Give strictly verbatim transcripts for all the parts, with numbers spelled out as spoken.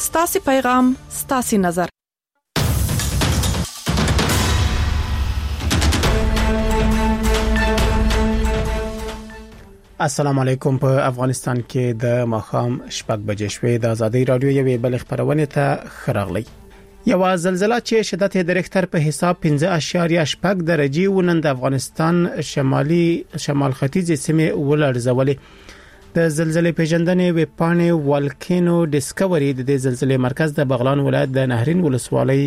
ستاسو پیغام ستاسو نظر. السلام علیکم. په افغانستان کې د ماښام شپږ بجې شوې د ازادي رادیو یوې بل خبرونه ته خراغلی. یو زلزلہ چې شدت د ریختر په حساب پنځه اعشاریه شپږ درجه ونن د افغانستان شمالي شمال ختیځ سیمه ولړزولې. د زلزلې پیژندنې ویبپاڼې والکینو ډیسکوري د زلزلې مرکز د بغلان ولایت د نهرین ولسوالۍ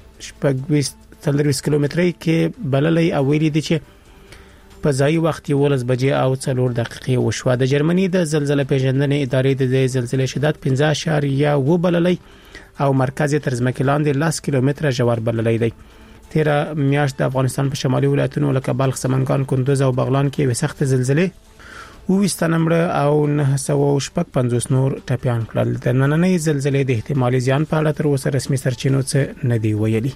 شپږ تلریس کیلومتري کې بللې او ویلي دي چې په ځای وخت یو ولس بجې او څلور دقیقې وشوه. د جرمني د زلزلې پیژندنې ادارې د زلزلې شدت پنځه اعشاریه و بللې او مرکز تر ځمکې لاندې لس کیلومتره ژور بللې دی. تیر میاشت د افغانستان په شمالي ولایتونو لکه بلخ، سمنګان، کندوز او بغلان کې وسخت زلزلې وستنمړه او نه سوه شپږ پنځوس نور ټپيان کړل. د نننۍ زلزلې د احتمالي زیان په اړه تر اوسه رسمي سرچینو څخه نه دی ویلي.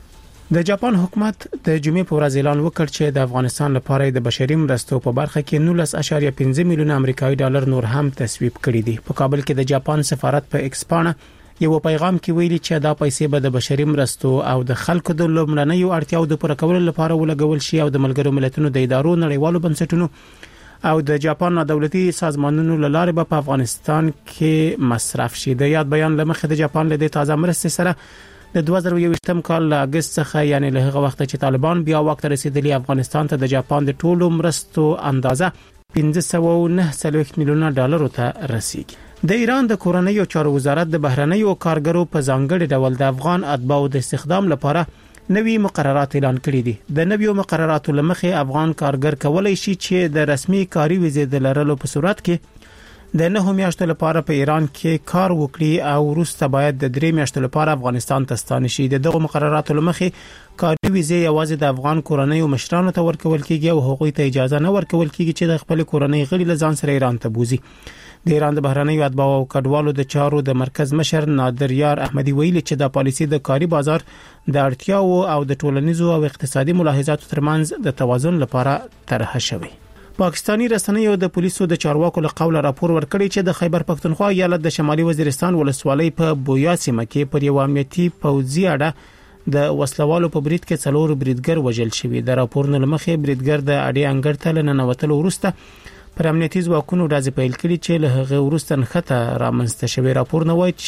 د جاپان حکومت د جمعې په ورځ اعلان وکړ چې د افغانستان لپاره د بشري مرستو په برخه کې نولس اعشاریه پنځه میلیونه امریکایي ډالر نور هم تصویب کړي دي. په کابل کې د جاپان سفارت په ایکسپانا یو پیغام کې ویلي چې دا پیسې به د بشري مرستو او د خلکو د لومړنیو اړتیاو د پوره کولو لپاره ولګول شي او د ملګرو ملتونو د ادارو نړیوالو بنسټونو او د جاپان دولتي سازمانونو لاره به په افغانستان کې مصرف شي. د یاد بیان لمخې د جاپان له تازه مرستې سره د دوه زره یوویشتم کال له اگست څخه یعنی له هغه وخت چې طالبان بیا وخت رسیدلی افغانستان ته د جاپان د ټولو مرستو اندازه پنځه سوه او نه څلوېښت میلیونه ډالر ته رسیدي. د ایران د کورنیو چارو وزارت د بهرنیو کارګرو په ځانګړي ډول د افغان اتباعو د استخدام لپاره نوي مقررات اعلان کړي دي. د نویو مقرراتو لمخې افغان کارګر کولای شي چې د رسمي کاري ویزې د لرلو په صورت کې د نه میاشتو لپاره په ایران کې کار وکړي او وروسته باید د درې میاشتو لپاره افغانستان ته ستانه شي. دغه مقرراتو لمخې کاري ویزې یوازې د افغان کورنیو مشرانو ته ورکول کیږي او هغوی ته اجازه نه ورکول کیږي چې د خپل کورنۍ غړي له ځان سره ایران ته بوزي. د ایران د بهرنیو اتباعو او کډوالو د چارو د مرکز مشر نادر یار احمدی ویلي چې د پالیسي د کاري بازار د اړتیاو او د ټولنیزو او اقتصادي ملاحظاتو ترمنځ د توازن لپاره طرح شوی. پاکستانی رسنیو د پولیسو د چارواکو له قوله راپور ورکړی چې د خیبر پختونخوا ایالت د شمالي وزیرستان ولسوالۍ په بویا سیمه کې پر یو امنیتي پوځي اډه د وسلوالو په برید کې څلور بریدګر وژل شوی. د راپور نه لمخې بریدګر د اډې انګړ ته لننوتلو وروسته پر امنیتي ځواکونو ډزې پیل کړي چې له هغه وروسته نښته رامنځته شوی. راپور نه وایي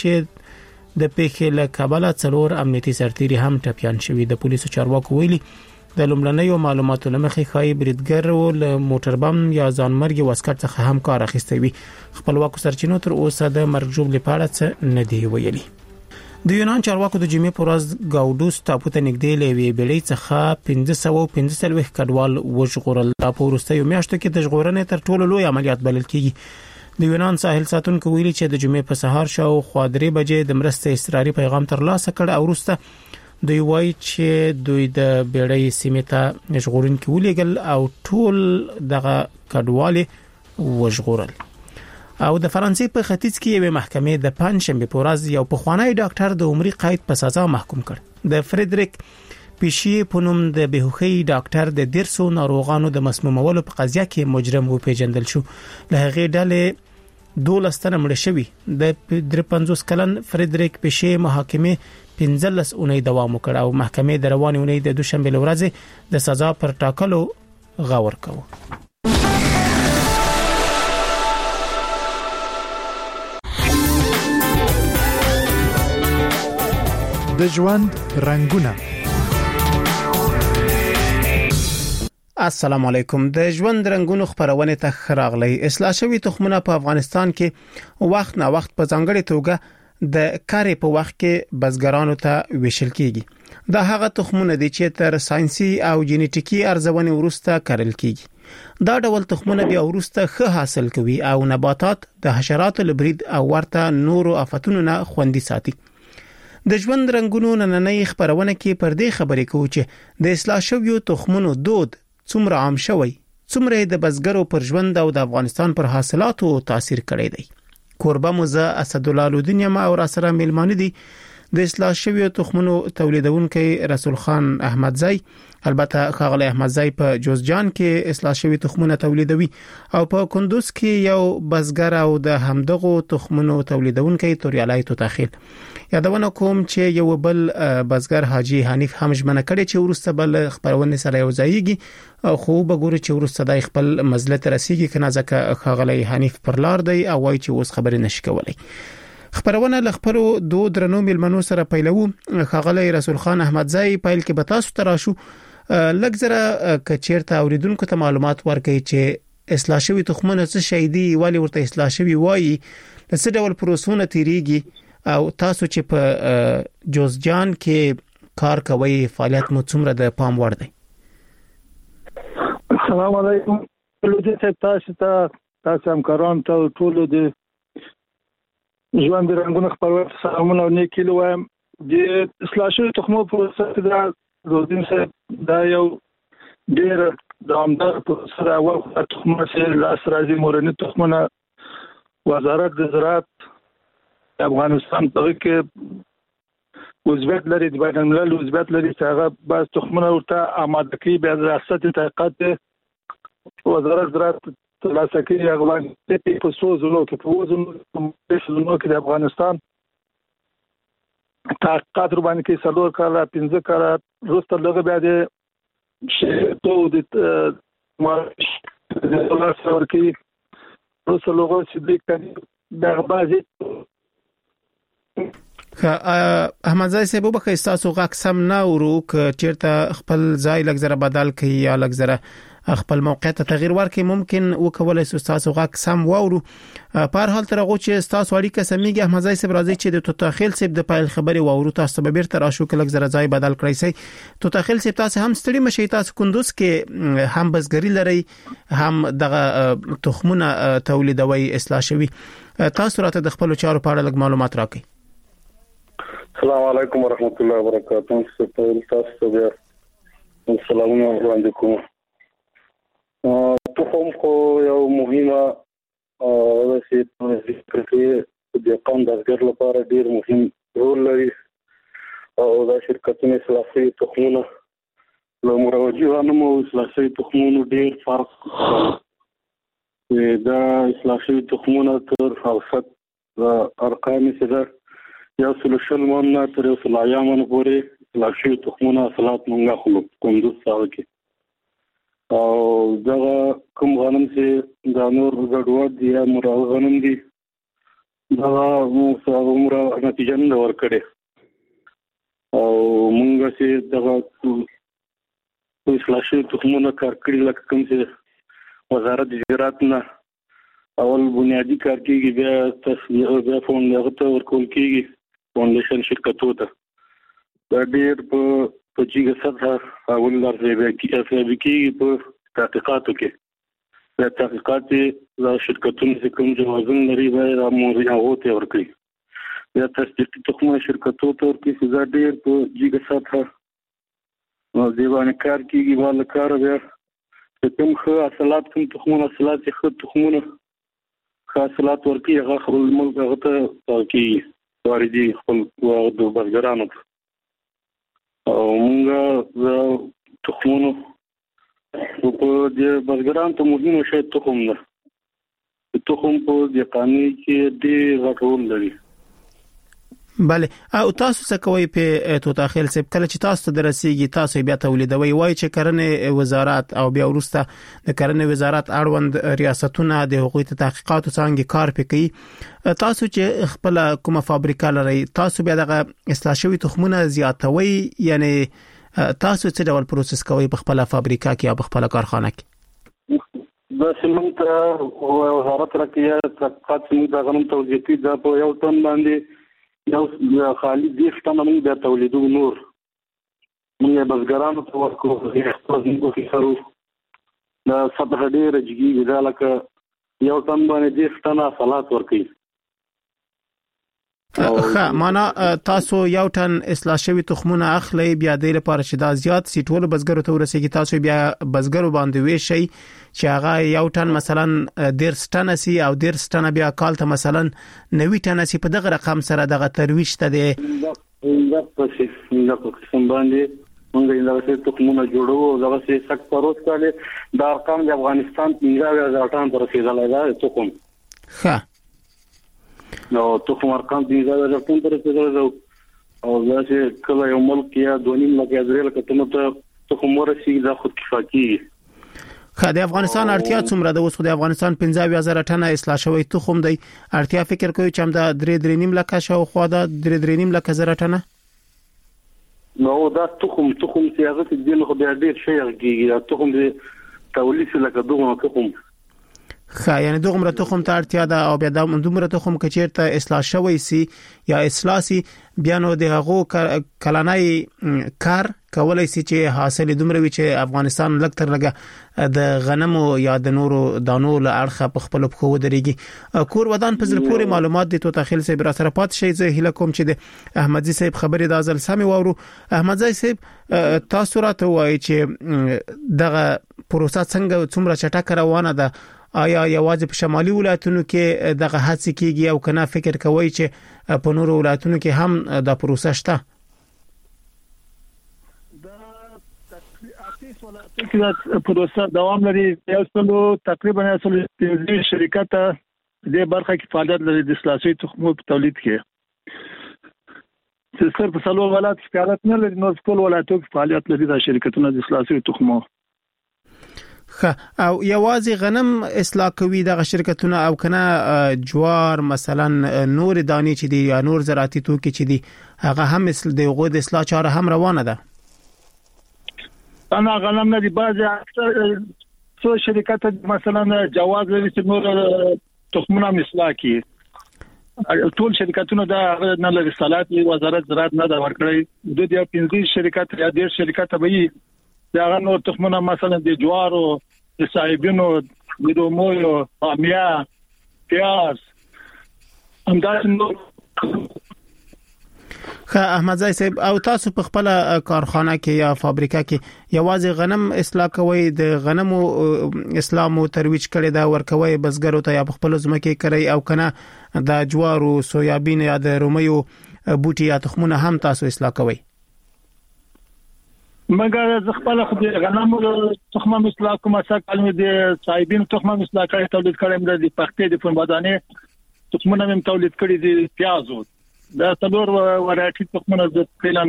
چې د پیښې له کبله څلور امنیتي سرتیري هم ټپيان شوی. د پولیسو چارواکو ویلي د لومړنیو معلوماتو لمخې خای بریدګر له موټر بم یا ځانمرګي واسکټ څخه هم کار اخیستی وي. خپلواکو سرچینو تر اوسه د مرګ ژوبلې په اړه څه نه دی ویلي. د یونان چارواکو د جمعې په ورځ ګاوډوس ټاپو ته نږدې لوي بیړۍ څخه پنځه سوه پنځه څلوېښت کډوال وژغورل. دا په وروستیو میاشتو کې د ژغورنې تر ټولو لوی عملیات بلل کیږي. د یونان ساحل ساتونکو ویلي چې د جمعې په سهار شاوخوا درې بجې د مرستې اصراري پیغام ترلاسه کړ او وروسته دوی وایي چې دوی د بیړۍ سیمې ته ژغورونکي ولیږل او ټول دغه کډوالې وژغورل. او د فرانسې په ختیځ کې یوه محکمې د پنځشنبه په ورځ یو پخوانی ډاکټر د عمري قید په سزا محکوم کړ. د فریدریک پیشي په نوم د بهوخي ډاکټر د دیرسو ناروغانو د مسمومولو په قضیه کې مجرم و پیژندل شو. له هغې ډلې دولس تنه مړه شوي. د درې پنځوس کلن فریدریک پیشي محاکمه پنځلس اونۍ دوام وکړ او محکمې د روانې اونۍ د دوشنبه ورځې د سزا پر ټاکلو غور کاوه. د ژوند رنگونه. السلام علیکم. د ژوند رنگونو خبرونه ته خراغلی. اصلاح شوی تخمونه په افغانستان کې وخت نه وخت په ځانګړي توګه د کاري په وخت کې بزګرانو ته ویشل کیږي. دا هغه تخمونه دي چې تر ساينسي او جینټیکي ارزونې وروسته کارل کیږي. دا ډول تخمونه بیا وروسته ښه حاصل کوي او نباتات د حشراتو لبرید او ورته نورو آفتونو نه خوندي ساتي. د ژوند رنگونو نننۍ خبرونه کې پر دې خبرې کوو چې د اصلاح شویو تخمونو دود څومره عام شوی، څومره د بزګرو پر ژوند او د افغانستان پر حاصلاتو تاثیر کړی دی. کوربه موزه اسدالله لودینیم او را سره ملمانه دي د اصلاح شوی تخمونو تولیدونکو رسول خان احمدزی البته خاغلی احمدزی په جوزجان کې اصلاح شوی تخمونه تولیدوي او په کندوز کې یو بزګر او د همدغو تخمونو تولیدونکو توریالای توتاخیل یادونه کوم چې یو بل بزګر حاجی حنیف هم ژمنه کړې چې ورسته بل خبرونه سره یو ځایږي خو بګور چې ورسته د خپل مزلت رسیږي کنه ځکه خاغلی حنیف پر لار دی او وایي چې اوس خبرې نشي کولای. خبرونه لخبرو دو درنو ملمنو سره پیلو خاغلی رسول خان احمدزی پیل کې به تاسو تراشو لګزره کچیرته اوریدونکو ته معلومات ورکړي چې اصلاح شوی تخمونه څه شي دي ولی ورته اصلاح شوی وایي څه ډول پروسونه تیریږي او تاسو چې په جوزجان کې کار کوي فعالیت مو څومره د پام وړ دی. السلام علیکم لوجه تاسو ته تاسو همکاران ته ټول د ژوند رنگونه خبرونه سلامونه او نیکی لوم د اصلاح شوی تخمو پروسه دا روزین صاحب دا یو ډیر دوامدار پروسه ده. اول خو تخمونه چې لاس راځي مورني تخمونه وزارت د زراعت افغانستان په کې وزبط لري د بین الملل وزبط لري چې هغه بعض تخمونه ورته آماده کوي بیا د ریاست تحقیقات وزارت زراعت ترلاسه کوي هغه باندې په څو ځلو کې په وزن په ځلو کې د افغانستان تحقیقات باندې کې څلور کاله پنځه کاله وروسته لږ بیا د شیتو د مارش د دولار سره کې وروسته لږ چې د کړي د غبازي احمدزی صاحب به که تاسو غاک سم نه ورو ک چیرته خپل ځای لګزره بدل کړي یا لګزره خپل موقعیت تغییر ورکړي ممکن وکولای شو تاسو غاک سم وورو په هر حال تر هغه چې تاسو اړیکه سمېږي احمدزی صاحب راځي چې د توتاخیل صاحب د پایل خبري وورو تاسو به بیرته راشو ک لګزره ځای بدل کړئ سي توتاخیل صاحب تاسو هم ستړي مشي تاسو کندوز کې هم بزګری لري هم دغه تخمونه تولیدوي اصلاح شوی تاسو راته د خپل چارو په اړه لږ معلومات راکړئ. السلام علیکم ورحمۃ اللہ وبرکاتہ. تاسو ته السلام علیکم. تخم خو یو مهمه او چې په دې د قوم د ګر لپاره ډیر مهم رول لري او دا شرکتونه اصلاحي تخمونه له مروجیانو مو اصلاحي تخمونو ډیر فرق دا اصلاحي تخمونه تر اوسط ارقام سره یو سلوشل مونږه تر یو سلایامونو پورې اصلاحي تخمونه اصلاحات مونږه خلک کوم د ساوه کې او دا کوم غنم چې د نور غډوډ دی یا مرغ غنم دی دا مو څو عمره نتیجه نه ورکړي او مونږ چې دا اصلاحي تخمونه کار کړی لکه کوم چې وزارت زراعت نه اول بنیادی کار کیږي بیا تصویر بیا فون لغته ورکول کیږي فاونډیشن شرکتو ته دا ډیر په په چیګه سره اول لارې به کیږي کیږي په تحقیقاتو کې د تحقیقات د شرکتونو چې کوم جوازونه لري باید امور یې هوته ورکړي یا تصدیق تخمه شرکتو ته ورکړي چې دا ډیر په چیګه سره نو دیوانه کار کیږي ول کار بیا کوم خو اصلات کوم تخمونه اصلات خو تخمونه خاصلات ورکی هغه خپل ملک هغه ته تاکي واردي خپل د بزګرانو او موږ تخمونو په دې بزګرانو ته مهمه شی تخم ده تخم په دې قانوني کې ډېر غټول لري. بله او تاسو څه کوي په توتاخیل صاحب کله چې تاسو ته درسیږي تاسو بیا تولیدوي وای چې کرنې وزارت او بیا ورسته د کرنې وزارت اړوند ریاستونه د حقوقي تحقیقاتو څنګه کار کوي تاسو چې خپل کومه فابریکه لري تاسو بیا د اصلاح شوی تخمونه زیاتوي یعنی تاسو څه ډول پروسس کوي په خپل فابریکه کې یا په خپل کارخانه کې؟ دا سیمنټ وزارت راکې تحقیقات د غنم تولیدي دا په یو ټن باندې یو خالي دیش ټنه موږ د تولیدو نور موږ بزګرانو ته ورکو خپل موږ خرو دا سطح ډیر جګي دا لکه یو ټن باندې دیش ټنه صلات ورکي. ښه معنا تاسو یو ټن اصلاح شوی تخمونه اخلي بیا د لپاره چې دا زیات سی ټول بزګرو ته ورسیږي تاسو بیا بزګرو باندې وی شي چې هغه یو ټن مثلا ډیر ټن سي او ډیر ټن بیا کال ته مثلا نوي ټن سي په دغه رقم سره دغه ترویج ته دی پسې موږ په قسم باندې موږ یې دغه تخمونه جوړو دغه څه سک پروت کاله دا ارقام د افغانستان پنځه هزار ټن تر رسیدلای دا تخم ښه نو تخم ارقام پنځه هزار ټن تر رسیدلای او دا چې کله یو ملک یا دونیم لکه ازرائیل کته ته تخم ورسي دا خود کفایي خا د افغانستان اړتیا څومره د اوس خو د افغانستان پنځه هزار ټنه اصلاح شوی تخم دی اړتیا فکر کوي چې هم د درې درې نیم لک شاو خو دا درې درې نیم لک زره ټنه نو دا تخم تخم سیاست دی له خو د ډیر شي کیږي تخم د تولید لکه دغه تخم خا یعنی دغه تخم ته اړتیا ده او بیا د دومره تخم کچیرته اصلاح شوی سي یا اصلاح سي بیا نو د هغه کلانای کار کولای سي چې حاصل دومره وي چې افغانستان لږ تر لږه د غنمو یا د نورو دانو له اړخه په خپل خو ودرېږي کور ودان په زړه پورې معلومات دي تو تخیل سي بر سره پات شي زه هله کوم چې د احمدزي صاحب خبرې د ازل سامي وورو احمدزي صاحب تاسو راته وایي چې دغه پروسه څنګه څومره چټک روانه ده آیا یوازې په شمالي ولایتونو کې دغه هڅې کیږي او کنه فکر کوي چې په نورو ولایتونو کې هم دا پروسه شته دا پروسه دوام لري یو څلو تقریبا اصل د شرکت د برخه کې فعالیت لري د اصلاحي تخمو په تولید کې چې صرف په څلور ولایت کې فعالیت نه لري نو ټول ولایتونو کې فعالیت لري د شرکتونو د اصلاحي تخمو او یوازې غنم اصلاح کوي د شرکتونو او کنه جوار مثلا نور دانی چې دي یا نور زراعتي توکي چې دي هغه هم مثل د غو د اصلاح چاره هم روانه ده انا غنم نه دي بعض اکثر څو شرکت مثلا جواز لري چې نور تخمونه اصلاح کوي ټول شرکتونو دا نه لري صلاحیت وزارت زراعت نه دا ورکړي د دې پنځه شرکت یا ډیر شرکت به دا نور تخمونه مثلا د جوارو د صاحبینو د رومو بامیا پیاز همداس نو خا احمدزي صاحب او تاسو په خپل کارخانه کې یا فابریکه کې یوازې غنم اصلاح کوي د غنمو اسلام او ترویج کړي دا ورکوي بزګرو ته یا په خپل ځمکه کوي او کنه د جوارو سویابین یا د رومیو بوټي یا تخمونه هم تاسو اصلاح کوي مګر ز خپل خو د غنمو تخمه اصلاح کومه څه کلمه د صاحبین تخمه اصلاح کړي تولید کړم د پختې د فنبادانه تخمونه هم تولید کړي د پیازو دا څلور ورایټي تخمونه د فلم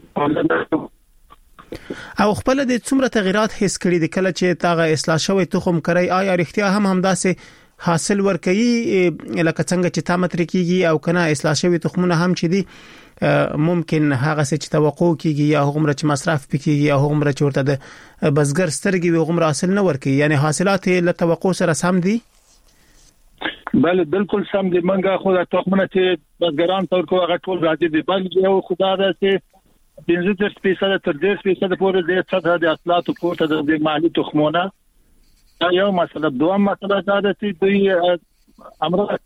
او خپل د څومره تغیرات حس کړي د کله چې تاغه اصلاح شوی تخم کوي آیا اړتیا هم همداسې حاصل ورکړي لکه څنګه چې تامتر کیږي او کنه اصلاح شوی تخمونه هم چې دي ممکن هغه څه چې توقع کیږي یا هغه چې مصرف پکېږي یا هغه چې ورته د بزګر سترګې وغومره حاصل نه ورکړي یعنی حاصلات له توقع سره سم دي بله بالکل سم دي منګه خو د تخمونه چې بزګران تور کو هغه ټول راځي دي بل یو خدای دا چې پنځه فیصد تر ډېر فیصد پورې د څه د اصلاحات پورته د مالی تخمونه یو مسله دوه مسله دا ده چې دوی امر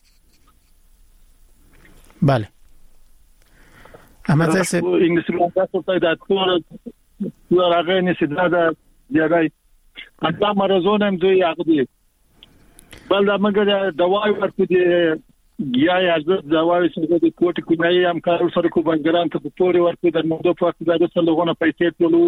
بله احمد صاحب انګلیسي مونږه څه دا ټول راغی نشي دا دا دی دا مرزونه هم دوی هغه دي بل دا موږ دوايي ورته دي یا یا دوايي څنګه د کوټ کومای هم کار سره کو بنګران ته پوري ورته د موضوع په اړه د څلورونه پیسې ټولو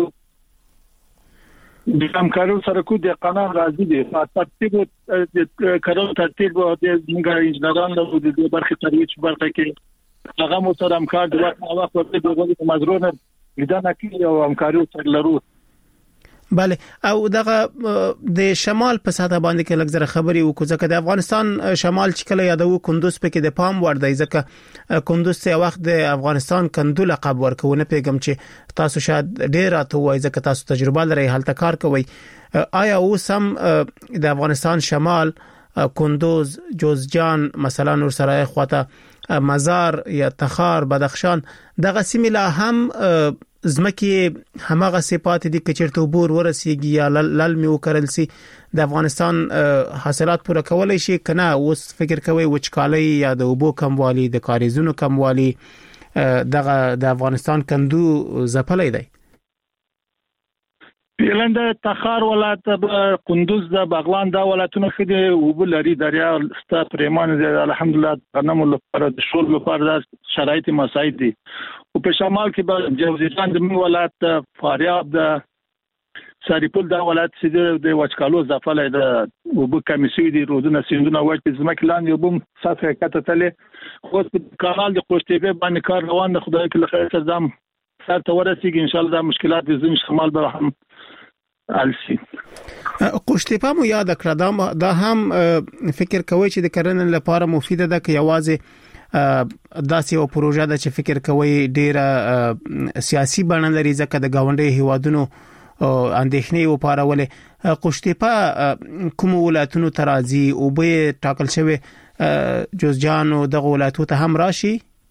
د همکارو سره کو د قانون راځي دي ترتیب د کارو ترتیب د موږ انجنیران له د برخه ترویج برخه کې هغه مو سره همکار د وخت ورته دغه مزرونه لیدنه کوي او همکاري سره لرو بله او دغه د شمال په ساده باندې کې لږ زره خبري وکړو ځکه د افغانستان شمال چې کله یادو کندوز په کې د پام ور دی ځکه کندوز څه وخت د افغانستان کندو لقب ورکونه پیغام چې تاسو شاید ډیر راته وای ځکه تاسو تجربه لرئ هلته کار کوي آیا اوس هم د افغانستان شمال کندوز جوزجان مثلا نور سرای خواته مزار یا تخار بدخشان دغه سیمه هم زمکه همغه صفات دي کچرته بور ورسیږي یا لل میو کړل سي د افغانستان حاصلات پوره کولای شي کنه اوس فکر کوي وچکالي یا د وبو کموالی د کاریزونو کموالی دغه د افغانستان کندو زپلای دی پیلند تخار ولایت کندوز د بغلان دا ولایتونه خدي وبو لري دریا ست پریمان الحمدلله غنمو لپاره د شول لپاره شرایط مساعد دي او په شمال کې به جوزجان د من ولایت فاریاب د ساریپول د ولایت چې د وچکالو ځفلې د وب کمیسي دي رودونه سیندونه وایي زمکه لاندې وبم ساتره کته تلې خو په کانال د قوشتېپه باندې کار روان د خدای کله خیر سزام سره ورسیږي ان شاء الله د مشکلات د زمین شمال به هم السی. قوشتېپه مو یاد کړه دا هم فکر کوي چې د کرنې لپاره مفیده ده که یوازې داسې یو پروژه ده چې فکر کوي ډیره سیاسي بڼه لري ځکه د گاونډي هیوادونو اندېښنې و پارولې قوشتېپه کوم ولایتونو ترازی او به ټاکل شوی جوزجان او د ولایتونو ته هم راشي؟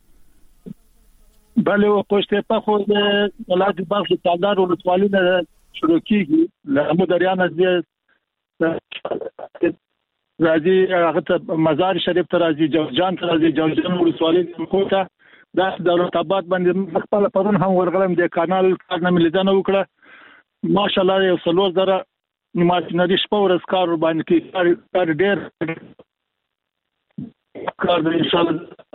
بله او قوشتېپه خو د ولایت باغ تالدار ولسوالۍ نه شروع کیږي له مدریانه د راځي هغه ته مزار شریف ته راځي جوزجان ته راځي جوزجان ولسوالۍ کوټه د دولت آباد باندې خپل پرون هم ورغلم د کانال کار نه ملیدنه وکړه ماشاءالله یو څلور زره ماشينري شپه ورځ کار باندې کې کار ډېر کار ان شاء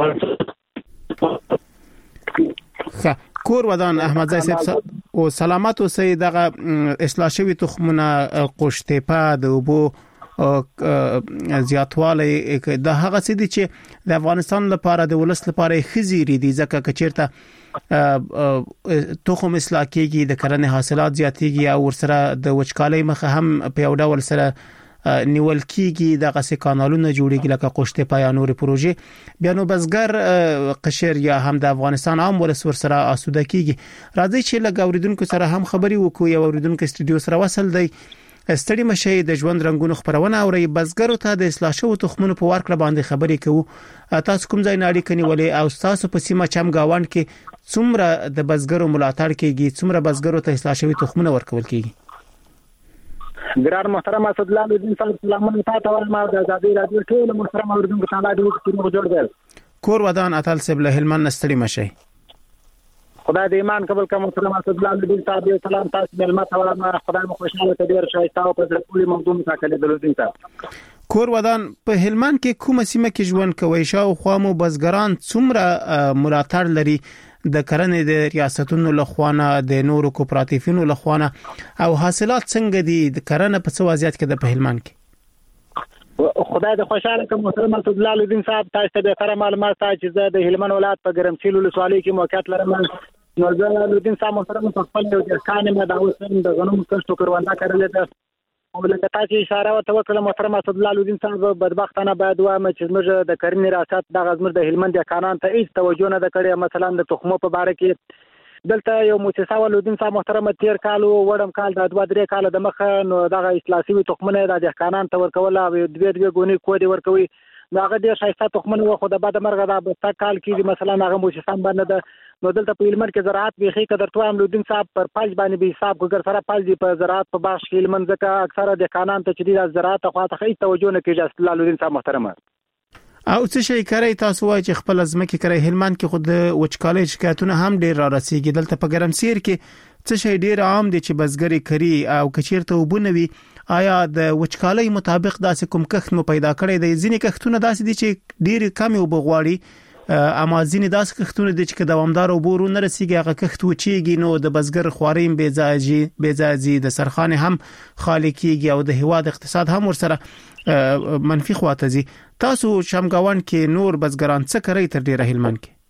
الله. کور ودان احمد زای صاحب او سلامت اوسئ. دغه اصلاح شوی تخمونه قوشتېپه د وبو زیاتواله د هغه څه دي چې د افغانستان لپاره د ولس لپاره خزيري دي ځکه کچیرته تخم اصلاح کېږي د کرنې حاصلات زیاتېږي او ورسره د وچکالۍ مخه هم په یو ډول سره نیول کېږي دغه څه کانالونه جوړېږي لکه قوشتېپه یا نور پروژې بیا نو بزګر قشر یا هم د افغانستان عام ولس ورسره آسوده کېږي. راځي چې لږ اوریدونکو سره هم خبري وکړو. یو اوریدونکو استودیو سره وصل دی. ستړي مشه د ژوند رنگونو خبرونه اوري. بزګرو ته د اصلاح شوو تخمونو په ورکړه باندې خبرې کوو. تاسو کوم ځای ناړي کني ولې او تاسو په سیمه چم گاوند کې څومره د بزګرو ملاتړ کیږي څومره بزګرو ته اصلاح شوی تخمونه ورکول کیږي؟ ګران محترم اسد الله الدین صاحب سلامونه تاسو ته ما د ازادي رادیو ټول محترم اوریدونکو ته د وخت جوړ دی. کور ودان اتل سب له هلمند ستړي مشه. خدای دې ایمان قبول کړه محترم اسد الله الدین صاحب سلام تاسو ملما ته خدای مو خوشاله کړي ډیر شایسته او په ټول موضوع متکلم دلودین ته. کور ودان په هلمند کې کومه سیمه کې ژوند کوي شاو خو مو بزګران څومره ملاتړ لري د کرنې د ریاستونو لخوانه د نورو کوپراتیفونو لخوانه او حاصلات څنګه دي د کرنې په څو وضعیت کې د په هلمند کې؟ خدای دې خوشاله کړه محترم اسد الله الدین صاحب تاسو ته به تر معلومات چې زه د هلمند ولایت په ګرمسیل ولسوالۍ کې موقعیت لرم. نو زه الدین صاحب محترم په خپل یو ځکان ما دا اوسم د غنوم کښتو کړوندا کړل ده او لکه تاسو اشاره وکړه محترم اسد الله الدین صاحب بدبختانه باید وایم چې موږ د کرنې ریاست د غزمر د هلمند کانان ته هیڅ توجه نه کړې. مثلا د تخمو په باره کې دلته یو مؤسسه ولودین صاحب محترم تیر کال او وړم کال د دوه درې کال د مخه نو دغه اصلاحي تخمونه د کانان ته ورکول او د دوه دوه غونی کودي ورکوي هغه ډیر شایسته تخمونه خو د بعد مرغه د بستا کال کې مثلا هغه مؤسسه باندې د نو دلته په هلمند کې زراعت به خې قدر توام لودین صاحب پر پاج باندې به حساب ګر سره پاج دی په زراعت په باغ کې هلمند ځکه اکثره د کانان ته چې د زراعت خو ته هیڅ توجه نه کیږي. اسد الله لودین صاحب محترم او څه شي کوي تاسو وایي چې خپل ازمکه کوي هلمند کې خود وچکالۍ شکایتونه هم ډیر را رسیدي. دلته په ګرمسیر کې څه شي ډیر عام دي چې بزګری کوي او کچیرته وبونوي آیا د وچکالۍ مطابق داسې کوم کښت مو پیدا کړی دی؟ ځینې کښتونه داسې دي چې ډیر کم او بغواړي اما ځینې داسې کښتونه دي چې دوامدار او بورو نه رسیږي هغه کښت وچیږي نو د بزګر خواریم بې ځایي بې ځایي د سرخانه هم خالی کیږي او د هواد اقتصاد هم ورسره منفي خواته زی. تاسو شمګاون کې نور بزګران څه کوي تر ډیره هلمند کې؟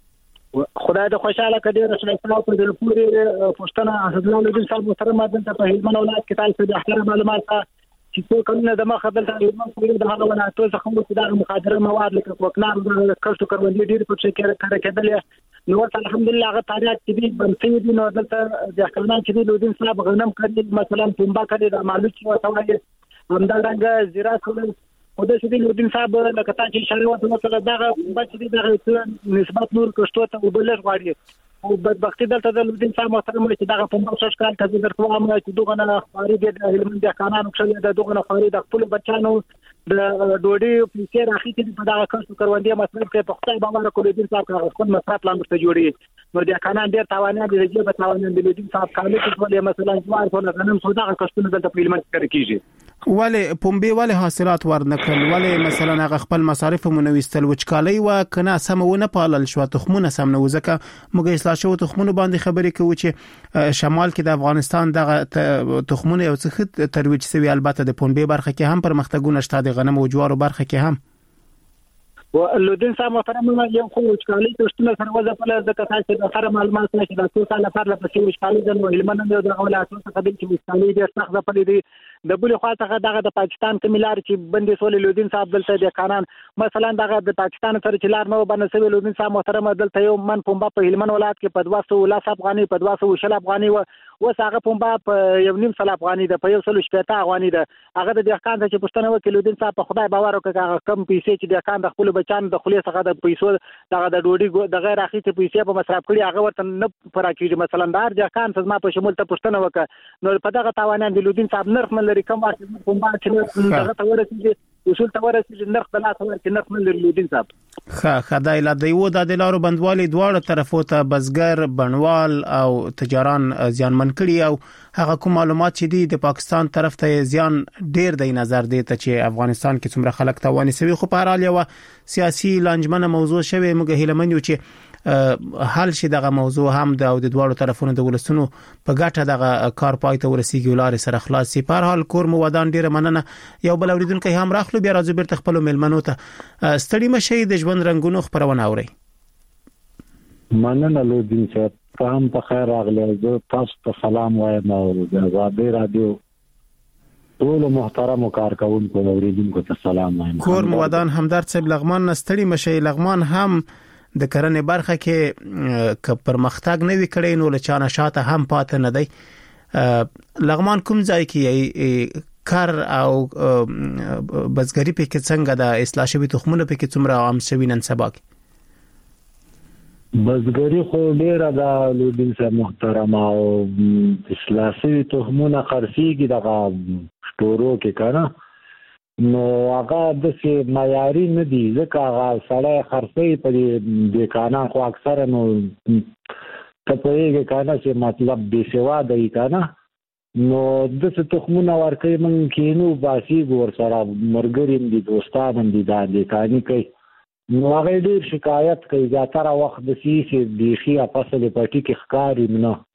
خدای دې خوشاله کړي رسول الله په دې پوری پښتنه اسد الله الدین صاحب محترم دلته په هلمند ولایت کې تاسو د احترام معلومات چې څو کلونه د مخه دلته هلمند کې د هغه ولایتو څخه مو د مخادره مواد لکه کوکنار د کښتو کروندې ډیر په څیر کار کېدل نو الحمدلله هغه تاریخ کې بنسي دي. نو دلته د خلمان چې الدین صاحب غنم کړي مثلا پنبه کړي د مالوچ او توای همدارنګه زراعت کول او د شدید الدین صاحب لکه تاسو اشاره وکړه مثلا دغه بچی دغه نسبت نور کښتو ته وبلر غواړي او بدبختی دلته د الدین صاحب محترم چې دغه په مخ کال ته درته وایم چې دغه نه خاري د هلمند د قانون خلک د دغه نه خاري د خپل بچانو د ډوډۍ پیسې راخې چې په دغه کښتو کروندې مصرف کې په خپل باور کول الدین صاحب خپل مصرف لاندې ته جوړي نو د قانون ډیر توانې د جيب توانې د الدین صاحب کالي چې مثلا جوار په غنم سودا کښتونه دلته په هلمند کې کیږي. ولې پومبې ولې حاصلات ورنکل ولې مثلا هغه خپل مصارف مونويستل وچکالي و کنه سمونه پالل شو تخمونه سم نه وزکه موږ اصلاح شو تخمونه باندې خبرې کوي چې شمال کې د افغانستان دغه تخمونه یو څه ترویج شوی البته د پومبې برخه کې هم پرمختګونه شته د غنم او جوارو برخه کې هم ولودین صاحب محترم یو خو وچکالي توشتنه سره وځه په لږه کته چې د سره معلومات نشي د څو سال لپاره په وچکالي د هلمند د غولاتو څخه د وچکالي د سخت په دې د بل خوا څخه دغه د پاکستان کملار چې بندي سول لودین صاحب دلته د قانون مثلا دغه د پاکستان سره چې لار نو باندې سوي لودین صاحب محترم دلته یو من پومبا په هلمند ولایت کې په دوه سوه لاس افغاني په دوه سوه شل افغاني و وساغه پومبا په یو نیم سل افغاني د په یو سل شپږ افغاني د هغه د دهقان چې پښتنه وکړي لودین صاحب په خدای باور وکړه کم پیسې چې دهقان د خپل بچان د خولي څخه د پیسو دغه د ډوډۍ د غیر اخیته پیسې په مصرف کړي هغه ورته نه پرا کیږي مثلا د دهقان څخه ما په شمول ته پښتنه وکړه نو په دغه تاوانان د لودین صاحب نرخ من لري کم واسه پومبا چې دغه ته ورسېږي اصول ته ورسېږي نرخ د لاس ورکړي نرخ من لري لودین صاحب ښه خدای لا دیو د دلارو بندوالي دواړه طرفو ته بزګر بڼوال او تجاران زیانمن کړي او هغه کوم معلومات چې دي د پاکستان طرف ته زیان ډیر دی نظر دی ته چې افغانستان کې څومره خلک توانې سوي خو په هر حال یو سیاسي لانجمنه موضوع شوی موږ هیلمن یو چې حل شي دغه موضوع هم د او د دوړو طرفونو د ولسونو په ګټه دغه کار پای ته ورسیږي ولار سره خلاص سي په هر حال کور مو ودان ډیره مننه یو بل اوریدونکو هم راخلو بیا راځو بیرته خپل ملمنو ته ستړي مشه د ژوند رنگونو خبرونه اوري مننه لودین صاحب هم په خیر راغلی زه تاسو ته سلام وایم او د آزادۍ رادیو ټول محترم کارکونکو اوریدونکو ته سلام وایم کور مو ودان همدرد صاحب لغمان نستړي مشه لغمان هم د کرنې برخه کې ک پرمختګ نه وکړي نو لچانه شاته هم پاتې نه دی لغمان کوم ځای کې کار او بزګری په کې څنګه د اصلاح شوی تخمونه په کې څومره عام شوی نن سبا کې بزګری خو ډیره د لودین صاحب محترم او اصلاح شوی تخمونه خرڅيږي دغه سٹورو کې کنه نو هغه د سي معیاري نه دي ځکه هغه سړی خرڅي په دې کانه خو اکثر نو ته په یوه کانه چې مطلب بي سوا دی کنه نو د څه تخمونه ورکې مونږ کینو باسي ګور سره مرګریم دي دوستان دي د دې کاني کوي نو هغه ډیر شکایت کوي زیاتره وخت د سیسي د خیا فصل پټي کې ښکاری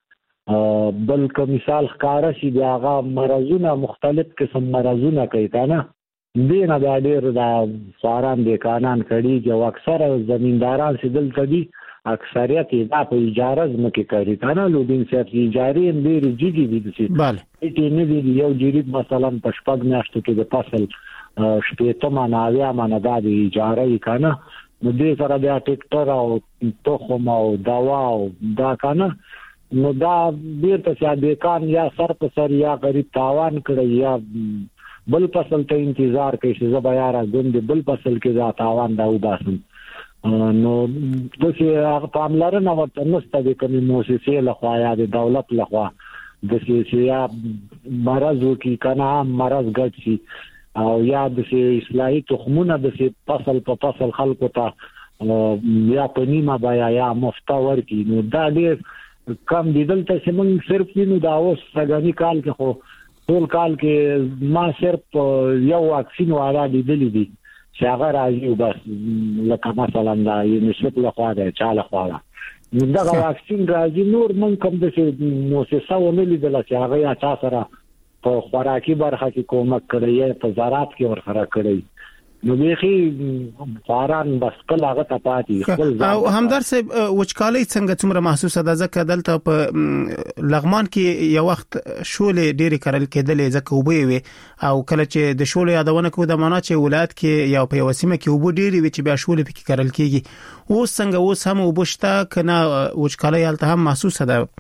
نه بلکې مثال ښکارا شي د هغه مرزونه مختلف قسم مرزونه کوي کنه دینه د ډیر د فاران د قانون کړي چې اکثر زمینداران چې دلته دي اکثریت دا په اجازه مکه کوي کنه لودین صاحب اجازه ډیر جدي دي چې bale ټی نه دي یو جریب مثلا په شپږ میاشتو کې د فصل شپېته مناویا مندا د اجاره کنه نو دې سره د ټیکټر او تخم او دوا او دا کنه نو دا بیرته چې د کان یا سر په سر یا غریب تاوان کړی یا بل فصل ته انتظار کوي چې زبا یاره ګوند بل فصل کې دا تاوان دا وباسم نو د څه هغه پاملرنه ورته نشته د کومې موسسې لخوا یا د دولت لخوا د سیاسي مرز وکي کنه مرز ګټ شي او یا د اصلاحي تخمونه د فصل په فصل خلکو ته یا په نیمه بیا یا مفتا ورکی نو دا ډېر کم دیدل ته چې موږ صرف نو دا اوس څنګه کال کې خو ټول کال کې ما صرف یو واکسین والا لیدلې دي چې هغه راځي بس لکه مثلا دا یونیسف له خوا ده چاله خوا نو دا واکسین راځي نور موږ کوم د موسسه ونه لیدل چې هغه یا تاسو سره په خوراکي برخه کې کومک کړی په زراعت کې ورخره کړی نو بيخي فاران بس کله هغه ته پاتې او همدار صاحب وچکالي څنګه څومره محسوسه ده ځکه دلته په لغمان کې یو وخت شولې ډېری کارل کېدلې ځکه وبوي وي او کله چې د شولې یادونه کو د معنا چې ولایت کې یو په وسیمه کې وبو ډېری وي چې بیا شولې پکې کارل کېږي او څنګه اوس هم وبشته کنه وچکالي الته هم محسوسه ده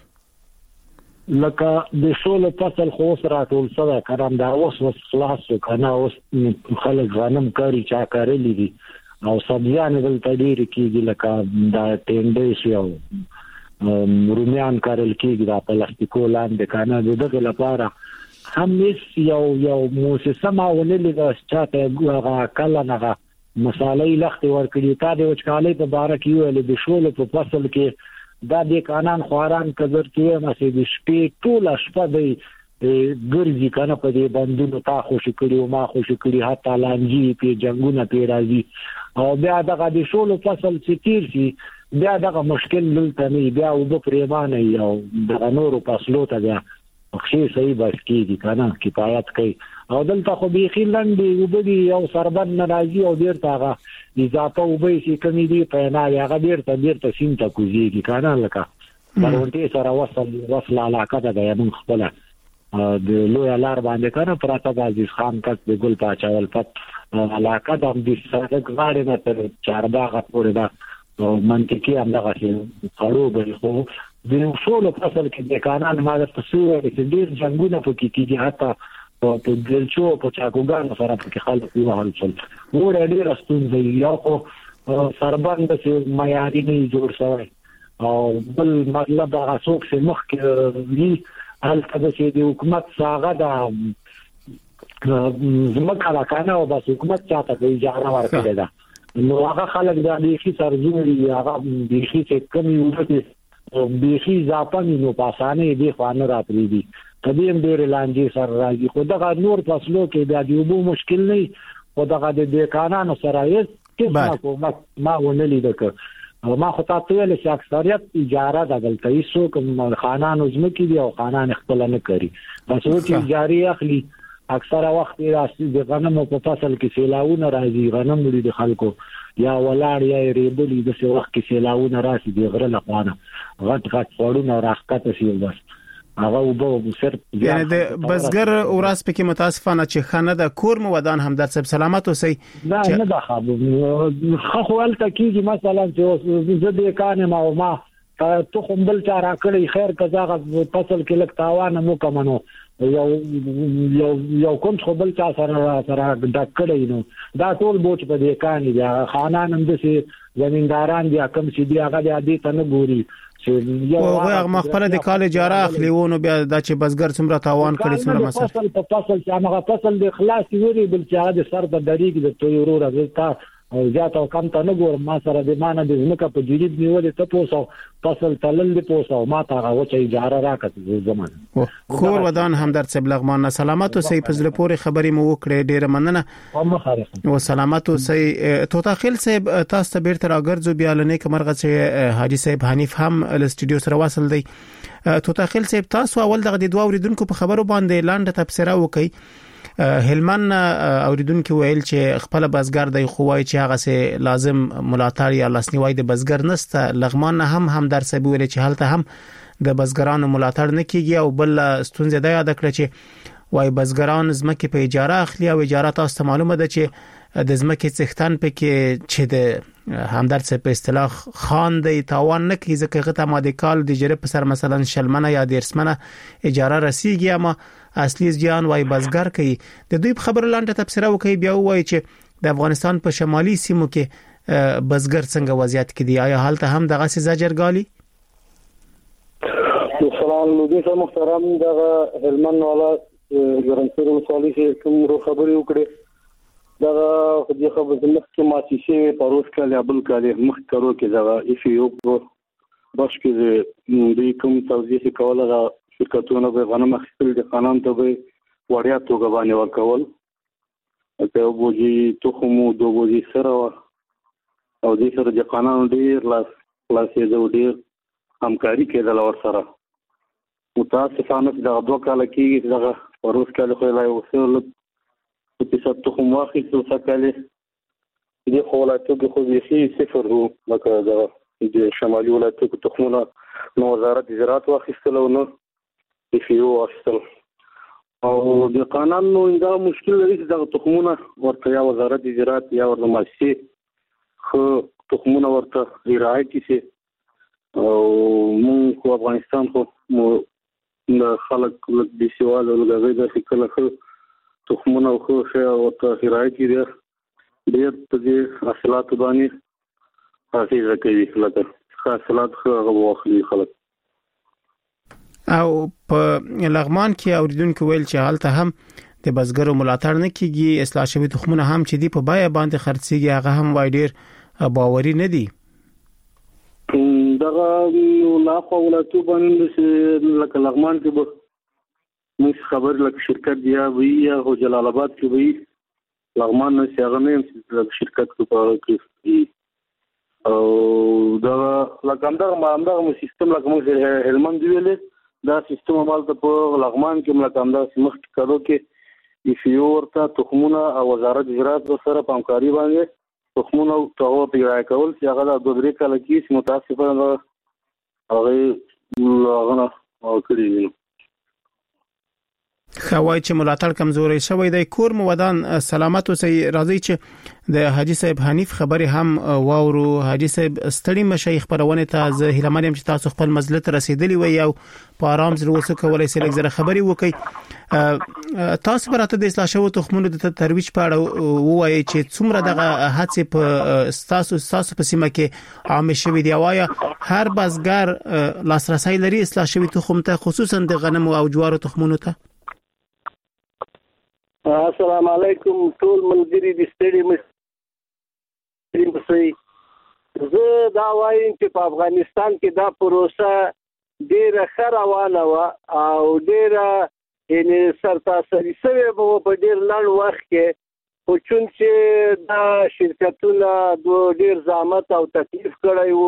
لکه د شولې فصل خو سره ټول سره کارم دا اوس وس خلاص کنه اوس خلک غنم کاری چا کارلی دي او سبزیان دلته ډیر کیږي لکه دا ټینډې شو رومیان کارل کیږي دا پلاستیکو لاندې کنه دغه لپاره هم یو یو موسسه ماونه لږه چاته هغه کله نه مصالحې لخت ورکړي تا د وچکالۍ په باره کې ویل د شولې په فصل کې دا د قانون خواران کذر کې مسې د شپې ټول شپه دی ګرځي کنه په دې بندونو تا خوشي کړي او ما خوشي کړي حتی لانجی په جنگونه په راځي او بیا دغه د شولو فصل ستیر شي بیا دغه مشکل دلته نه بیا او د پریمانه یو د نورو فصلو ته بیا خشي صحیح بس کیږي کنه کفایت کوي او دلته خو بيخي لاندې وبدي یو سربن ناراضي او ډیر تاغه اضافه وبې شي کمی دی په نه هغه ډیر ته ډیر ته سینته کوزيږي کنه لکه درونټي سره وصل وصل علاقه ده یمن خپل د لوی لار باندې کنه پراته د عزیز خان کټ د ګل پاچاول پټ علاقه د دې سره غاړې نه تر چارباغ پورې دا منطقي همدغه شی خړو به خو د اصول فصل کې د قانون ماده تصویر کې ډیر جنگونه پکې کیږي حتی په دلچو په چاګوګان سره پکې خلک یو حل څل وړ ډیر ستونزې یو خو سربند چې معیاري نه جوړ شوی او بل مطلب هغه څوک چې مخ کې وی هلته چې د حکومت څنګه د زمکه راکنه او بس حکومت چاته د اجازه ورکړي دا نو هغه خلک د دې سرزوري هغه د دې چې کمی وته بيخي ځاپنی نو پاسانه دې خوانه راتري دي قدیم ډېر لانجې سره راځي خو دا نور فصلو کې د دیوبو مشکل نه خو دا د دې قانون سره یې چې حکومت ما ونه لیدل او ما خو تاسو ویل چې اکثریت اجاره د دلته هیڅ کوم خانان زمکي دي او خانان خپل نه کوي بس و چې اجاره اخلي اکثره وخت راځي د غنمو په فصل کې سیلاونه راځي غنم لري د خلکو یا ولاړ یا ریبلي د څه وخت کې سیلاونه راځي د غره لخوانه غټ غټ وړونه راخته شي بس هغه وبو صرف یعنی د بزګر اوراس پکې متاسفانه چې خانه د کور مو ودان هم در سب سلامت اوسئ دا نه ده خو خو ولته کیږي مثلا چې زه د کانه ما ما ته کوم بل چا راکړي خیر کزاغه فصل کې لک تاوان مو کومنو یو یو یو کوم خو بل چا سره سره ډکړی نو دا ټول بوج په دې کانه دي خانان هم د سي زمینداران دي کم سي دي هغه د عادت نه ګوري یو هغه مخبره د کال اجاره اخلي ونه بیا د چې بزګر څومره تاوان کړی څومره مثلا فصل په فصل چې هغه فصل د اخلاص ویری بل چې هغه سر د دریګ د تویرو راځي او زیات او کم ته نه ګورم ما سره د معنی د زمکه په جریب نیولې ته پوسو فصل تلل دی پوسو ما ته هغه چې اجاره راکړه زمانه خور ودان همدرد صاحب لغمان سلامت او سي فضل پورې خبري مو وکړې ډیره مننه او سلامت او سي توتاخیل صاحب تاسو ته بیرته راګرځو بیا لنه کمرغه چې حاجی صاحب حنیف هم ل سټډیو سره واصل دی توتاخیل صاحب تاسو اول دغه د دوه اوریدونکو په خبرو باندې لاندې تبصره وکړي هلمن اوریدونکو ویل چې خپل بزګر د خوای چې هغه سه لازم ملاتړ یا لاسنیوي د بزګر نسته لغمان هم هم در سبب ویل چې حالت هم د بزګرانو ملاتړ نه کیږي او بل ستونزه ده یاد کړ چې وای بزګران زمکه په اجاره اخلي او اجاره تاسو معلومه ده چې د زمکه څښتن په کې چې د همدرد سه په اصطلاح خان دی تاوان نه کیږي ځکه غته ماده کال د جره په سر مثلا شلمنه یا دیرسمنه اجاره رسیږي اما اصلي ځان وای بزګر کوي د دوی خبر لاندې تفسیر وکي بیا وای چې د افغانستان په شمالي سیمو کې بزګر څنګه وضعیت کې دی آیا حالت هم دغه څه زجرګالي السلام علیکم محترم دغه هلمن والا ګرانسر وصالي چې کوم خبري وکړي دغه د خبرو د مخ کې ماتي شي پروس کله بل کله مخ کرو کې دغه ایف یو باش کې د کوم توضیح کوله شرکتونه به غنم اخیستل د قانون ته به وړیا توګه باندې ورکول ته وګوري تخم او د وګوري سره او د سره د قانون ډیر لاس خلاصې د ډیر همکاري کېدل ور سره متاسفانه د دوه کال کې دغه پروس کله خو لا وصول په څه تخم واخیستل سکاله د خولاتو کې خو به صفر وو لکه د شمالي ولایتو کې تخمونه نو وزارت زراعت واخیستل او نو فيو واخیستل او د قانون نو دا مشکل لري چې د تخمونه ورته یا وزارت زراعت یا ورته ماشي خو تخمونه ورته رعایت کیسه او موږ په افغانستان خو د خلک د سیوال او د غیر د کله خو تخمونه خو شی ورته رعایت کیږي ډېر په حاصلات باندې حاصل کوي لکه حاصلات خو واخلي خلک او په لغمان کې اوریدونکو ویل چې حالت هم د بزګرو ملاتړ نه کیږي اصلاح شوی تخمونه هم چې دی په بای باندې خرڅيږي هغه هم وای ډیر باوري نه دي دغه لا خو ولاتو باندې لکه لغمان کې موږ خبر لکه شرکت دی وی یا جلال آباد کې وی لغمان نه څنګه نه شرکت کو پاره کې او دا لکه همدغه همدغه سیستم لکه موږ هلمند ویلې دا سیستم عمل ته په لغمان کې ملک همدغه مخ کړو کې ایفیو ورته تخمونه او وزارت زراعت سره په همکاري باندې تخمونه او پیدا کول چې هغه د دوه درې کال کې متاسفانه هغه هغه او کړی خوای چې ملاتړ کمزوري شوی دی کور مو ودان سلامت اوسئ راځي چې د حاجی صاحب حنیف خبرې هم واورو حاجی صاحب ستړي مشایخ پرونه ته زه هیلمنم چې تاسو خپل مزلت رسیدلی وي او په آرام سره وسو کولای سي لږ زره خبري وکي تاسو برته د اصلاح شوو تخمونو د ترویج په اړه وایي چې څومره دغه هڅې په تاسو تاسو په سیمه کې عام شوي دی وایا هر بازګر لاسرسي لري اصلاح شوی تخم ته خصوصا د غنم او جوارو تخمونو ته السلام علیکم ټول ملګری د ستړي مې زه دا وایم چې په افغانستان کې دا پروسه ډیره ښه روانه وه او ډیره یعنې سرتاسري شوې به وه په ډېر لنډ وخت کې خو چون چې دا شرکتونه دو ډېر زحمت او تکلیف کړی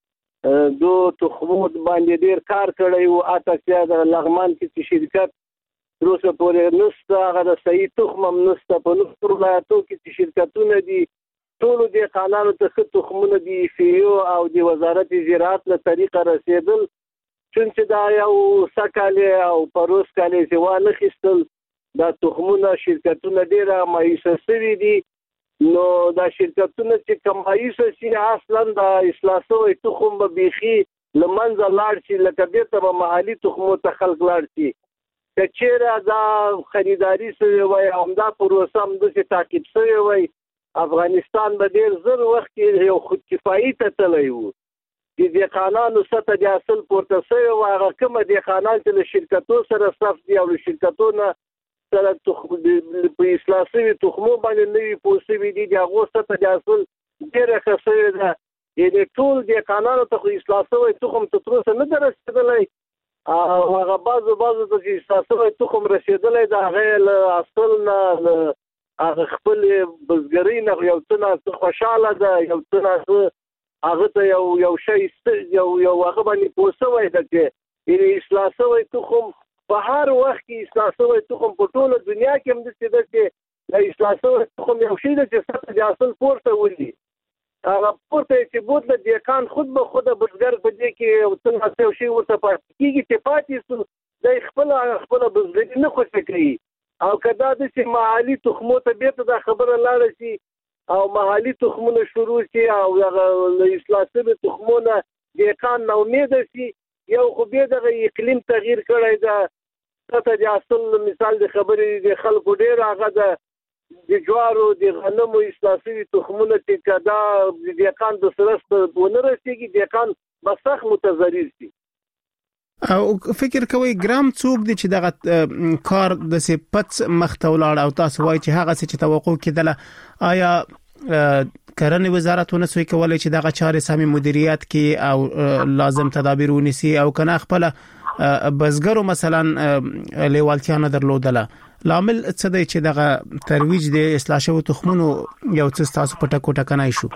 و دو تخمونو باندې ډېر کار کړی و اته چې د لغمان کې چې شرکت روسه پورې نسته هغه د صحیح تخم هم نسته په نورو ولایتو کې چې شرکتونه دي ټولو دهقانانو ته ښه تخمونه دي فیو او د وزارت زراعت له طریقه رسېدل چون چې دا یو سکاله او پروس کاله چې وانه خستل دا تخمونه شرکتونه ډېره مایوسه شوي دي نو دا شرکتونه چې کوم مایوسه شي اصلا د اصلاح شوی تخم به بیخي له منځه لاړ شي لکه بیرته به محلي تخمو ته خلک لاړ شي که چیرې دا خریداري شوی وای او دا پروسه هم داسې تعقیب شوی وای افغانستان به ډېر زر وخت کې یو خودکفایي ته تللی و د دهقانانو سطح د حاصل پورته شوی و هغه کومه دهقانان چې له شرکتو سره صف دي او له شرکتو نه سره په اصلاح شوي تخمو باندې نوي پوه شوي دي د هغو سطح د حاصل ډېره ښه شوې ده یعنې ټول دهقانانو ته خو اصلاح شوی تخم تر اوسه نه ده رسېدلی او هغه بعضو بعضو ته چې اصلاح شوی تخم رسېدلی د هغه له اصل نه له هغه خپل بزګرۍ نه یو څه نه خوشحاله ده یو څه نه هغه ته یو یو شی یو یو هغه باندې پوه شوی ده چې یعنې اصلاح شوی تخم په هر وخت کې اصلاح شوی تخم په ټوله دنیا کې هم داسې ده چې د اصلاح شوی تخم یو شی ده چې سطح د حاصل پورته ولي هغه پورته چې بوتله دهقان خود به خود بزګر په دې کې یو څه یو شی ورته پاتې کېږي چې پاتې شو دی خپله خپله بزګري نه خوښه کوي او که دا داسې محلي تخمو ته بیرته دا خبره لاړه شي او محلي تخمونه شروع شي او هغه له اصلاح شوي تخمونه دهقان نا امیده شي یو خو بیا دغه اقلیم تغییر کړی ده سطح د حاصل مثال د خبرې د خلکو ډېر هغه ده د جوارو د غنمو اصلاح شوي تخمونه چې که دا د دهقان د سرست ونه رسېږي دهقان به سخت متضرر شي او فکر کوي ګرام څوک دي چې دغه کار د صفت مخته ولاړ او تاسو وایي چې هغه څه چې توقع کېدله آیا کرنې وزارت ونسوي کولای چې دغه چارې سمې مدیریت کې او لازم تدابیر ونیسي او کنه خپل بزګرو مثلا لیوالتیا نه درلودله لامل څه دی چې دغه ترویج د اصلاح شوو تخمونو یو څه تاسو په ټکو ټکنای شو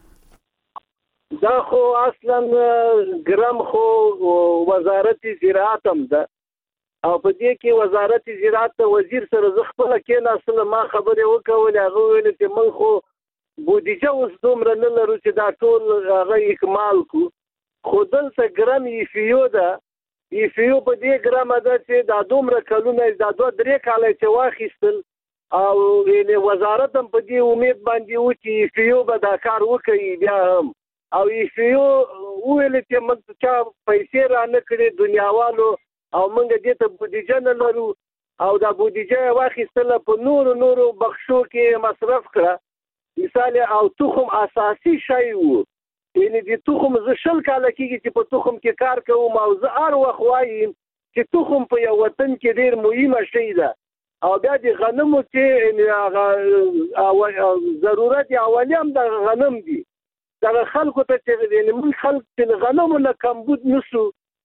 دا خو اصلا ګرام خو وزارت زراعت هم ده او په دې کې وزارت زراعت ته وزیر سره زه خپله کېناستلم ما خبرې وکولې هغه ویل چې موږ خو بودیجه اوس دومره نه لرو چې دا ټول هغه اکمال کړو خو دلته ګرام ایفیو ده ایفیو په دې ګرامه ده چې دا دومره کلونه دا دوه درې کاله چې واخیستل او یعنې وزارت هم په دې امید باندې و چې ایفیو به دا کار وکوي بیا هم او ایفیو وویل چې موږ چا پیسې را نه کړې دنیاوالو او موږ دې ته بودیجه نه لرو او دا بودیجه یې واخیستله په نورو نورو بخشو کې مصرف کړه مثال او تخم اساسي شی و یعنې د تخم زه شل کاله کېږي چې په تخم کې کار کوم او زه هر وخت وایم چې تخم په یو وطن کې ډېر مهمه شی ده او بیا د غنمو چې هغه ضرورت اولی هم د غنم دي دغه خلکو ته چې یعنې موږ خلک چې د غنمو نه کمبود نسو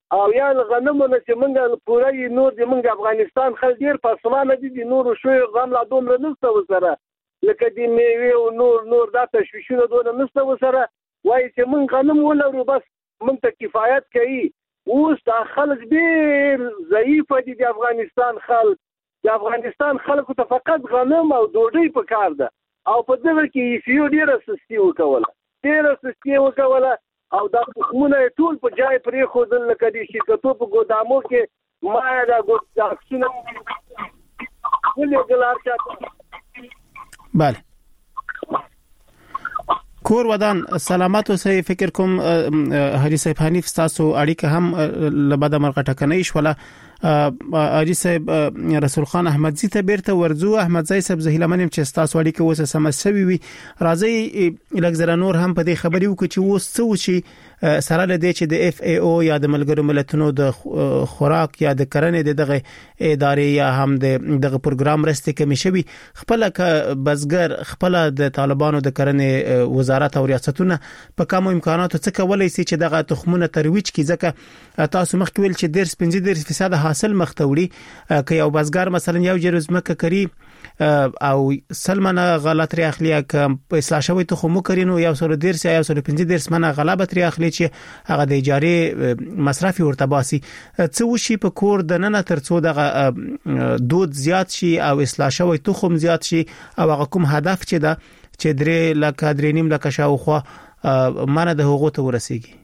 او یا غنمونه چې موږ پوره نور د موږ افغانستان خل ډیر پسمانه دي د نور شوی غم لا دومره نشته وسره لکه د میوه او نور نور د تشویشونو دونه نشته وسره وایي چې موږ غنم ولرو بس موږ ته کفایت کوي. اوس دا خلک ډیر ضعیف دي د افغانستان خلک. د افغانستان خلکو ته فقط غنم او ډوډۍ په کار ده او په دغه کې یې ډیره سستی وکوله ډیره سستی وکوله او دا تخمونه ټول په ځای پرې خودل لکه د شرکتو په ګودامو کې ما دا ګودامونه ولې ګلار چاته. بله کور ودان سلامت اوسئ. فکر کوم حاجی صاحب حنیف تاسو اړیکه هم لبد مرغه ټکنۍ شوله. حاجی صاحب رسول خان احمدزي ته بیرته ورزو. احمدزي صاحب زهیله منم چې تاسو اړیکه وسه سمسوي وي راځي لګزر نور هم په دې خبري وکړي چې وس څه وشي سره لدې چې د اف ای او یا د ملګرو ملتونو د خوراک یا د کرنې د دغه ادارې یا هم د دغه پروګرام رسته کمی شوی خپل بزګر خپل د طالبانو د کرنې وزارت او ریاستونه په کوم امکاناتو څه کولای شي چې دغه تخمونه ترویج کړي. ځکه تاسو مخکې ویل چې ډیر پنځه فیصد حاصل مختوړي که یو بزګر مثلا یو جرزمکه کوي او سلمنه غلط ری اخلي ک په اصلاح شوی تخمو کرینو یو سره ډیر سي یو سره پنځه ډیر سمنه غلبت ری اخلي چې هغه د اجاره مصرفي ورته باسي. څه وشي په کور د نن ترڅو دغه دود زیات شي او اصلاح شوی تخم زیات شي او هغه کوم هدف چې دا چې درې لکه درې نیم لکه شاوخوا مانه د حقوق ته ورسیږي.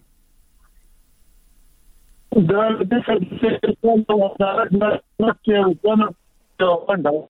دا د څه کوم وزارت نه کې کومه څه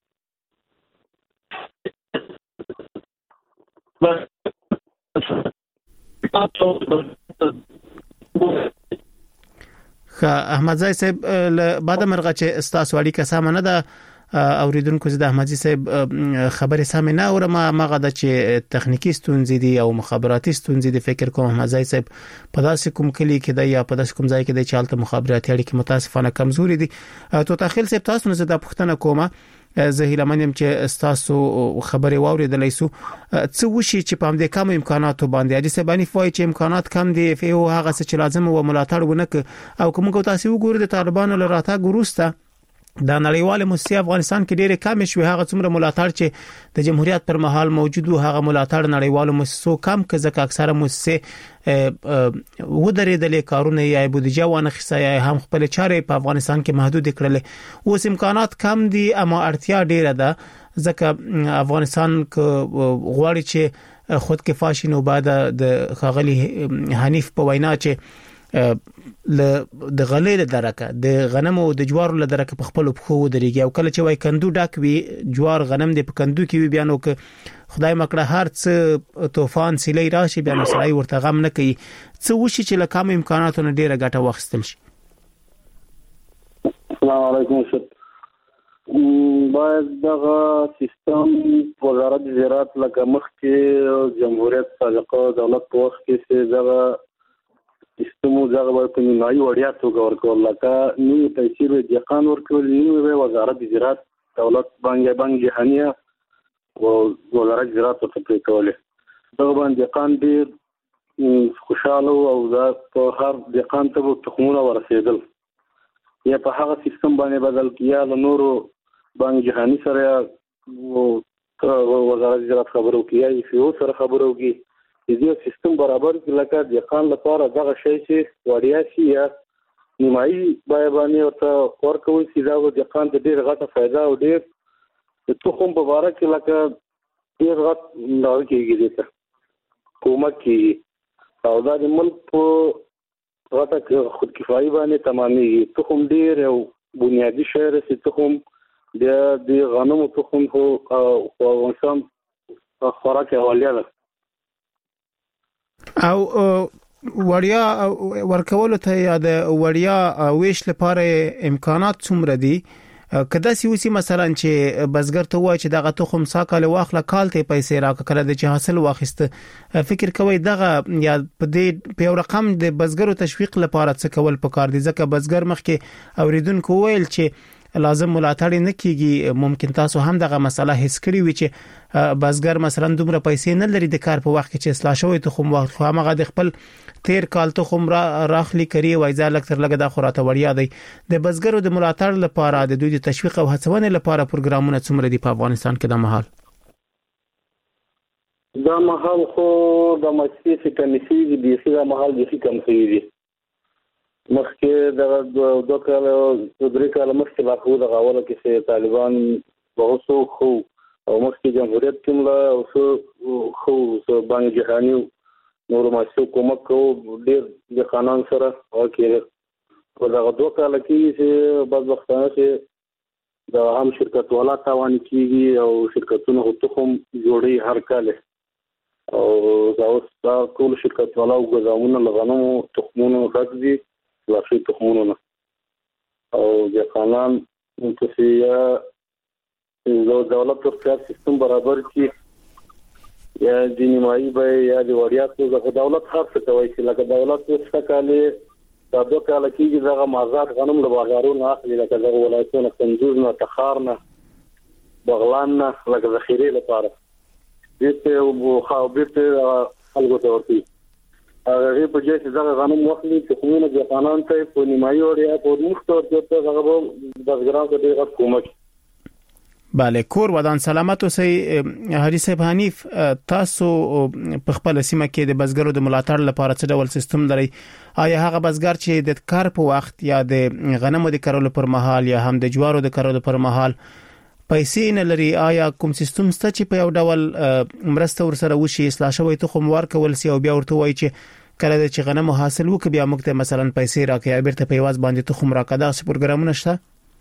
خ احمدزي صاحب بعد مرغه چې استاسو اړیکه سم نه ده اوریدونکو زه د احمدزي صاحب خبرې سم نه اورم ماغه د چې تخنیکی ستونزې دي او مخابراتي ستونزې دي. فکر کوم احمدزي صاحب په داسې کوم کلی کې دی یا په داسې کوم ځای کې دی چې حالت مخابراتي اړیکې متاسفانه کمزوري دي. تو تخیل صاحب تاسو نه زده پښتنه کومه زهیله منم چې استاسو خبري واوریدلای سو څه وشي چې په همدې کم امکاناتو باندې اجي سبانی فوای چې امکانات کم دي فيه هغه څه چې لازم و ملاتړ ونه او کوم کو تاسو وګورئ د طالبانو لراته ګروسته د نړیوال موسسې افغانستان کې ډېر کم شوی هغه څومره ملاتړ چې د جمهوریت پر مهال موجود و هغه ملاتړ نړیوال موسسو کم که ځکه اکثره موسسې و درېدلې کارونه یا بودیجه وانه خصه یا هم خپل چارې په افغانستان کې محدود کړل. اوس امکانات کم دي اما اړتیا ډېره ده ځکه افغانستان کې غواړي چې خود کفایي نو بعد د خاغلی حنیف په وینا چې ل د غلې له درکه د غنمو د جوارو له درکه په خپل پخو درېږي او کله چې وای کندو ډاک وی جوار غنم د په کندو کې وی بیانو ک خدای مکړه هر څه طوفان سیلې راشي بیا نو سړی ورته غم نه کوي. څه وشي چې له کوم امکاناتو نه ډیره ګټه واخیستل شي. السلام علیکم شت باید دغه سیستم وزارت زراعت لکه مخکې جمهوریت سابقه دولت په وخت کې دغه سیستمو دغه په نیمایي وړیا توګه ورکول لکه نیمه پیسې به دقان ورکول نیمه به وزارت زراعت دولت بانګ بانګ جهانیه او وزارت زراعت ته پریکوله دغه باندې دقان ډیر خوشاله او دا په هر دقان ته تخمونه ورسېدل یا په هغه سیستم باندې بدل کیا له نورو بانګ جهانی سره او وزارت زراعت خبرو کیا یو سره خبرو کی دې سیستم برابر کې لکه د خان لپاره دغه شی چې وړیا شي یا نیمایي بیاباني او ته ورکوي چې دا د خان د ډیر غټه فائدہ او ډیر د تخم په اړه کې لکه ډیر غټ نه کېږي ته کومک کې او دا د ملک په غټه خود کفایي باندې تمامېږي. تخم ډیر او بنیادی شی رسي تخم د د غنمو تخم او انسان خوراک اولیا ده او وړیا ورکول ته یا د وړیا ویش لپاره امکانات څومره دي کدا سیوسی مثلا چې بزګر ته وای چې دغه تخم ساکاله واخله کال ته پیسې راکړه د چې حاصل واخیسته فکر کوي دغه یا په دې په رقم د بزګرو تشویق لپاره څه کول پکار دي ځکه بزګر مخکې اوریدونکو ویل چې لازم ملاتړ نه کیږي ممکن تاسو هم دغه مسله هیڅ کړی وي چې بازګر مثلا دومره پیسې نه لري د کار په وخت کې چې اصلاح شوی تخم وخت خو هغه د خپل تیر کال تخم را راخلی کړي وای ځل تر لګه د خوراته وړیا دی د بازګرو د ملاتړ لپاره د دوی د تشویق او هڅونې لپاره پروګرامونه څومره دي په افغانستان کې د مهال دا محل خو د مسیحي کمیسي د دې محل د شي کمیسي دي مخکې د دوه کال د درې کال مخکې لا خو د غاوله کې چې طالبان بہت خو او مخکې جمهوریت کوم لا او خو خو بانک جهاني نور ماسو کومک کو ډېر د قانون سره او کې په دا دوه کال کې چې بعض وختونه چې د هم شرکت والا تاوان کیږي او شرکتونه هوتخم جوړي هر کال او دا اوس ټول شرکت والا او غزامونه لغنمو تخمونو راځي لاشي تخمونو او د قانون متصیا د دولت تر سیستم برابر کی یا د نیمایي به یا د وړیا د دولت هر څه کوي چې لکه دولت څه کالي دا دوه کال کېږي دغه مازاد غنم له بازارونو اخلي لکه د ولایتونو کندوز نه تخار نه بغلان نه لکه ذخیره لپاره دته او خاوبته خلکو ته ورتي هغه په جې چې دغه غنم واخلي چې کومه د قانون ته په نیمایي وړیا په مختور ته هغه د بازارونو ته ډېر کومک بله کور ودان سلامت اوسئ حاجی صاحب حنیف تاسو په خپل سیمه کې د بزګرو د ملاتړ لپاره څه ډول سیستم لري آیا هغه بزګر چې د کار په وخت یا د غنمو د کارولو پر مهال یا هم د جوارو د کارولو پر مهال پیسې نه لري آیا کوم سیستم ست چې په یو ډول مرسته ورسره وشي اصلاح شوی تخم ورکول سی او بیا ورته وایي چې کله چې غنمو حاصل وکړي بیا موږ ته مثلا پیسې راکړي بیرته په یواز باندې تخم راکړه دا څه پروګرامونه شته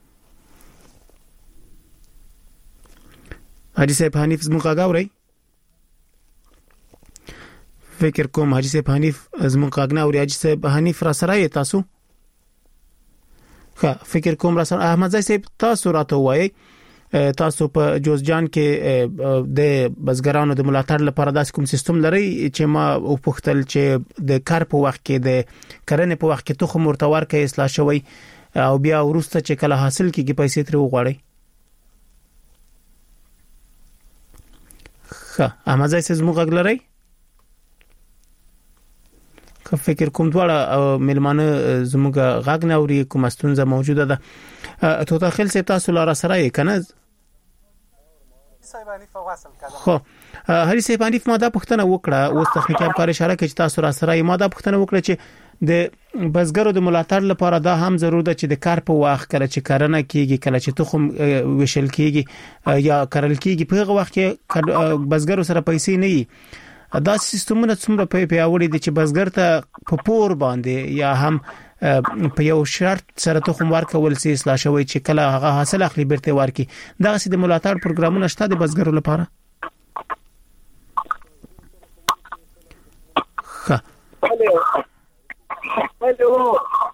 حاجی صاحب حنیف زموږ غاوري فکر کوم حاجی صاحب حنیف زموږ غاغنا او حاجی صاحب حنیف را سره تاسو ښه فکر کوم را سره احمد صاحب تاسو راته وایي تاسو په جوزجان کې د بزګرانو د ملاتړ لپاره داس کوم سیستم لري چې ما او پختل چې د کار په وخت کې د کرنې په وخت کې تخم ورتور کې اصلاح شوی او بیا ورسته چې کله حاصل کیږي پیسې تر وغواړي ښه احمد صاحب زموږ غږ لري که فکر کوم دواړه ملمانه زموږ غږ نه اوري کوم ستونزه موجوده ده ته داخل سي تاسو لاره سره کنه صاحب حنیف واصل کړه خو هري صاحب حنیف ما دا پښتنه وکړه اوس تخنیکی همکار اشاره کوي چې تاسو را سره ما دا پښتنه وکړه چې د بزګرو د ملاتړ لپاره دا هم ضروري ده چې د کار په وخت کله چې کرنه کیږي کله چې تخم وشل کیږي یا کرل کیږي په هغه وخت کې بزګرو سره پیسې نه وي دا سیستمونه څومره په پیاوړي دي چې بزګر ته په پور باندې یا هم په یو شرط سره تخم ورکول سي اصلاح شوی چې کله هغه حاصل اخلي بیرته ورکي دا سي د ملاتړ پروګرامونه شته د بزګرو لپاره ښه هلو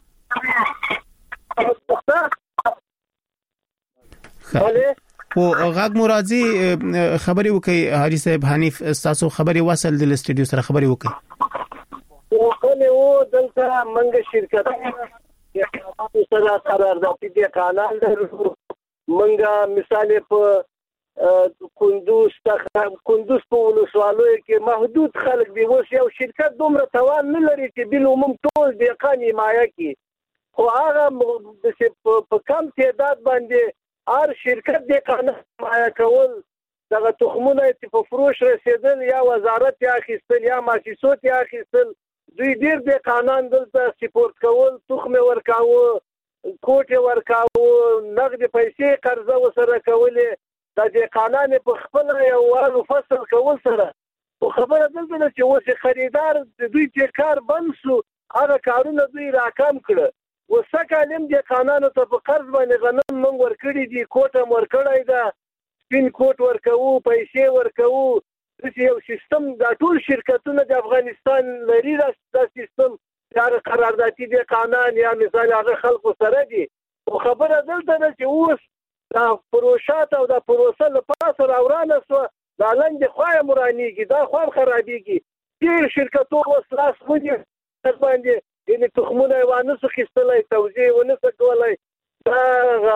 هلو او غاګ مرادي خبري وکي حاجی صاحب حنیف تاسو خبري وصل د استودیو سره خبري وکي او کله و دلته منګ شرکت یو سره قراردادي دي قانون درو منګ مثال په کندوز ته کندوز په ولسوالۍ کې محدود خلک دی اوس یو شرکت دومره توان نه لري چې بل عموم ټول د قانوني مایا کې خو هغه په کم تعداد باندې هر شرکت د قانون مایا کول دغه تخمونه چې په فروش رسیدل یا وزارت یا اخیستل یا مؤسسات یا اخیستل دوی ډیر د قانون دلته سپورت کول تخم ورکاوه کوټه ورکاوه نقد پیسې قرضه وسره کولې د قانون په خپل یو ورو فصل کول سره او خبره دلته چې اوس خریدار دوی چې کار بند شو هغه کارونه دوی راکم کړ وسکالم د قانون ته په قرض باندې غنم من ورکړي دي کوټه ورکړای دا سپین کوټ ورکوو پیسې ورکوو د یو سیستم د ټول شرکتونو د افغانستان لري دا سیستم چې قراردادي د قانون یا مثال هغه خلکو سره دي او خبره دلته چې اوس دا پروژات او دا پروسه لپاره راورانه سو دا لاندې خوای مرانیږي دا خو خرابيږي ډیر شرکتونو وسلاس ودی باندې ان تخمونه وانه څه خستلای توزیع ونه څه کولای دا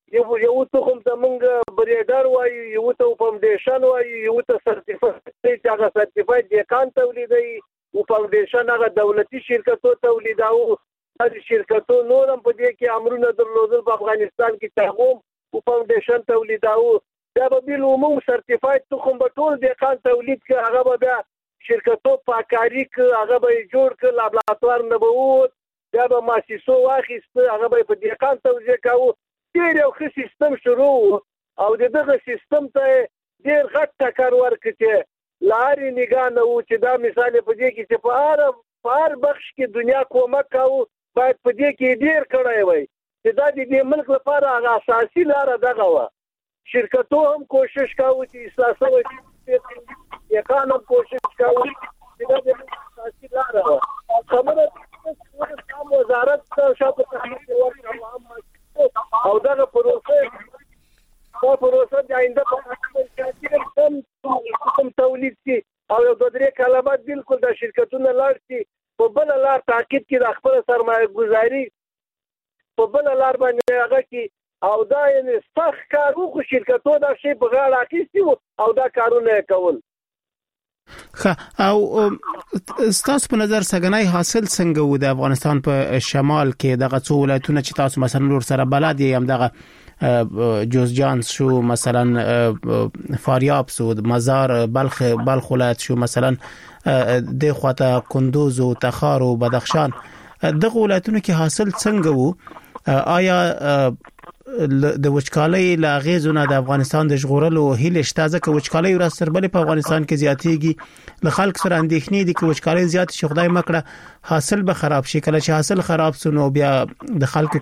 یو یو ته کوم زمونږ بریډر وایي یو ته فاونډیشن وایي یو ته سرټیفایډ هغه سرټیفایډ دیکان تولیدوي او فاونډیشن هغه دولتي شرکتو تولیداو د شرکتو نور هم په دې کې امرونه درلودل په افغانستان کې تاغوم او فاونډیشن تولیداو دا به بل عموم سرټیفایډ تخم به ټول دیکان تولید کې هغه به بیا شرکتو پاکاری کې هغه به جوړ کړ لابراتوار نه به وو دا به مؤسسو واخیست هغه به په دیکان توزیع کاوه ډېر یو ښه سیستم شروع او دغه سیستم ته ډېر غټ ټکر ورکړ چې لارې نگاه نه وو چې دا مثال په دې کې چې په هر په هر بخش کې دنیا کومک کاوه باید په دې کې ډېر کړی وای چې دا د دې ملک لپاره هغه اساسي لاره دغه وه شرکتو هم کوشش کاوه چې اصلاح شوی یقان هم کوشش کاوه چې دا د ملک اساسي لاره وه خبره د وزارت شاته تحقیق ورکړه او دغه پروسه دا پروسه د آینده په اړه کم کم تولید شي او یو دوه درې کلمات بالکل د شرکتونو لاړ شي په بل لار تاکید کې د خپل سرمایه گذاري په بل لار باندې هغه کې او دا یعنی سخت کار وکړو شرکتونو دا شی په غاړه اخیستي او دا کارونه کول خه او ستاسو په نظر سګنای حاصل څنګه و د افغانستان په شمال کې دغه څو ولایتونه چې تاسو مثلا نور سره بلد یې هم دغه جوزجان شو مثلا فاریاب شو مزار بلخ بلخ ولایت شو مثلا د خواته کندوز او تخار او بدخشان دغه ولایتونه کې حاصل څنګه و آیا د وچکالۍ لاغیزونه د افغانستان د ژغورلو هیله شته ځکه وچکالۍ ورځ تر بلې په افغانستان کې زیاتېږي له خلک سره اندېښنې دي چې وچکالۍ زیات شي خدای مکړه حاصل به خراب شي کله چې حاصل خراب شي نو بیا د خلکو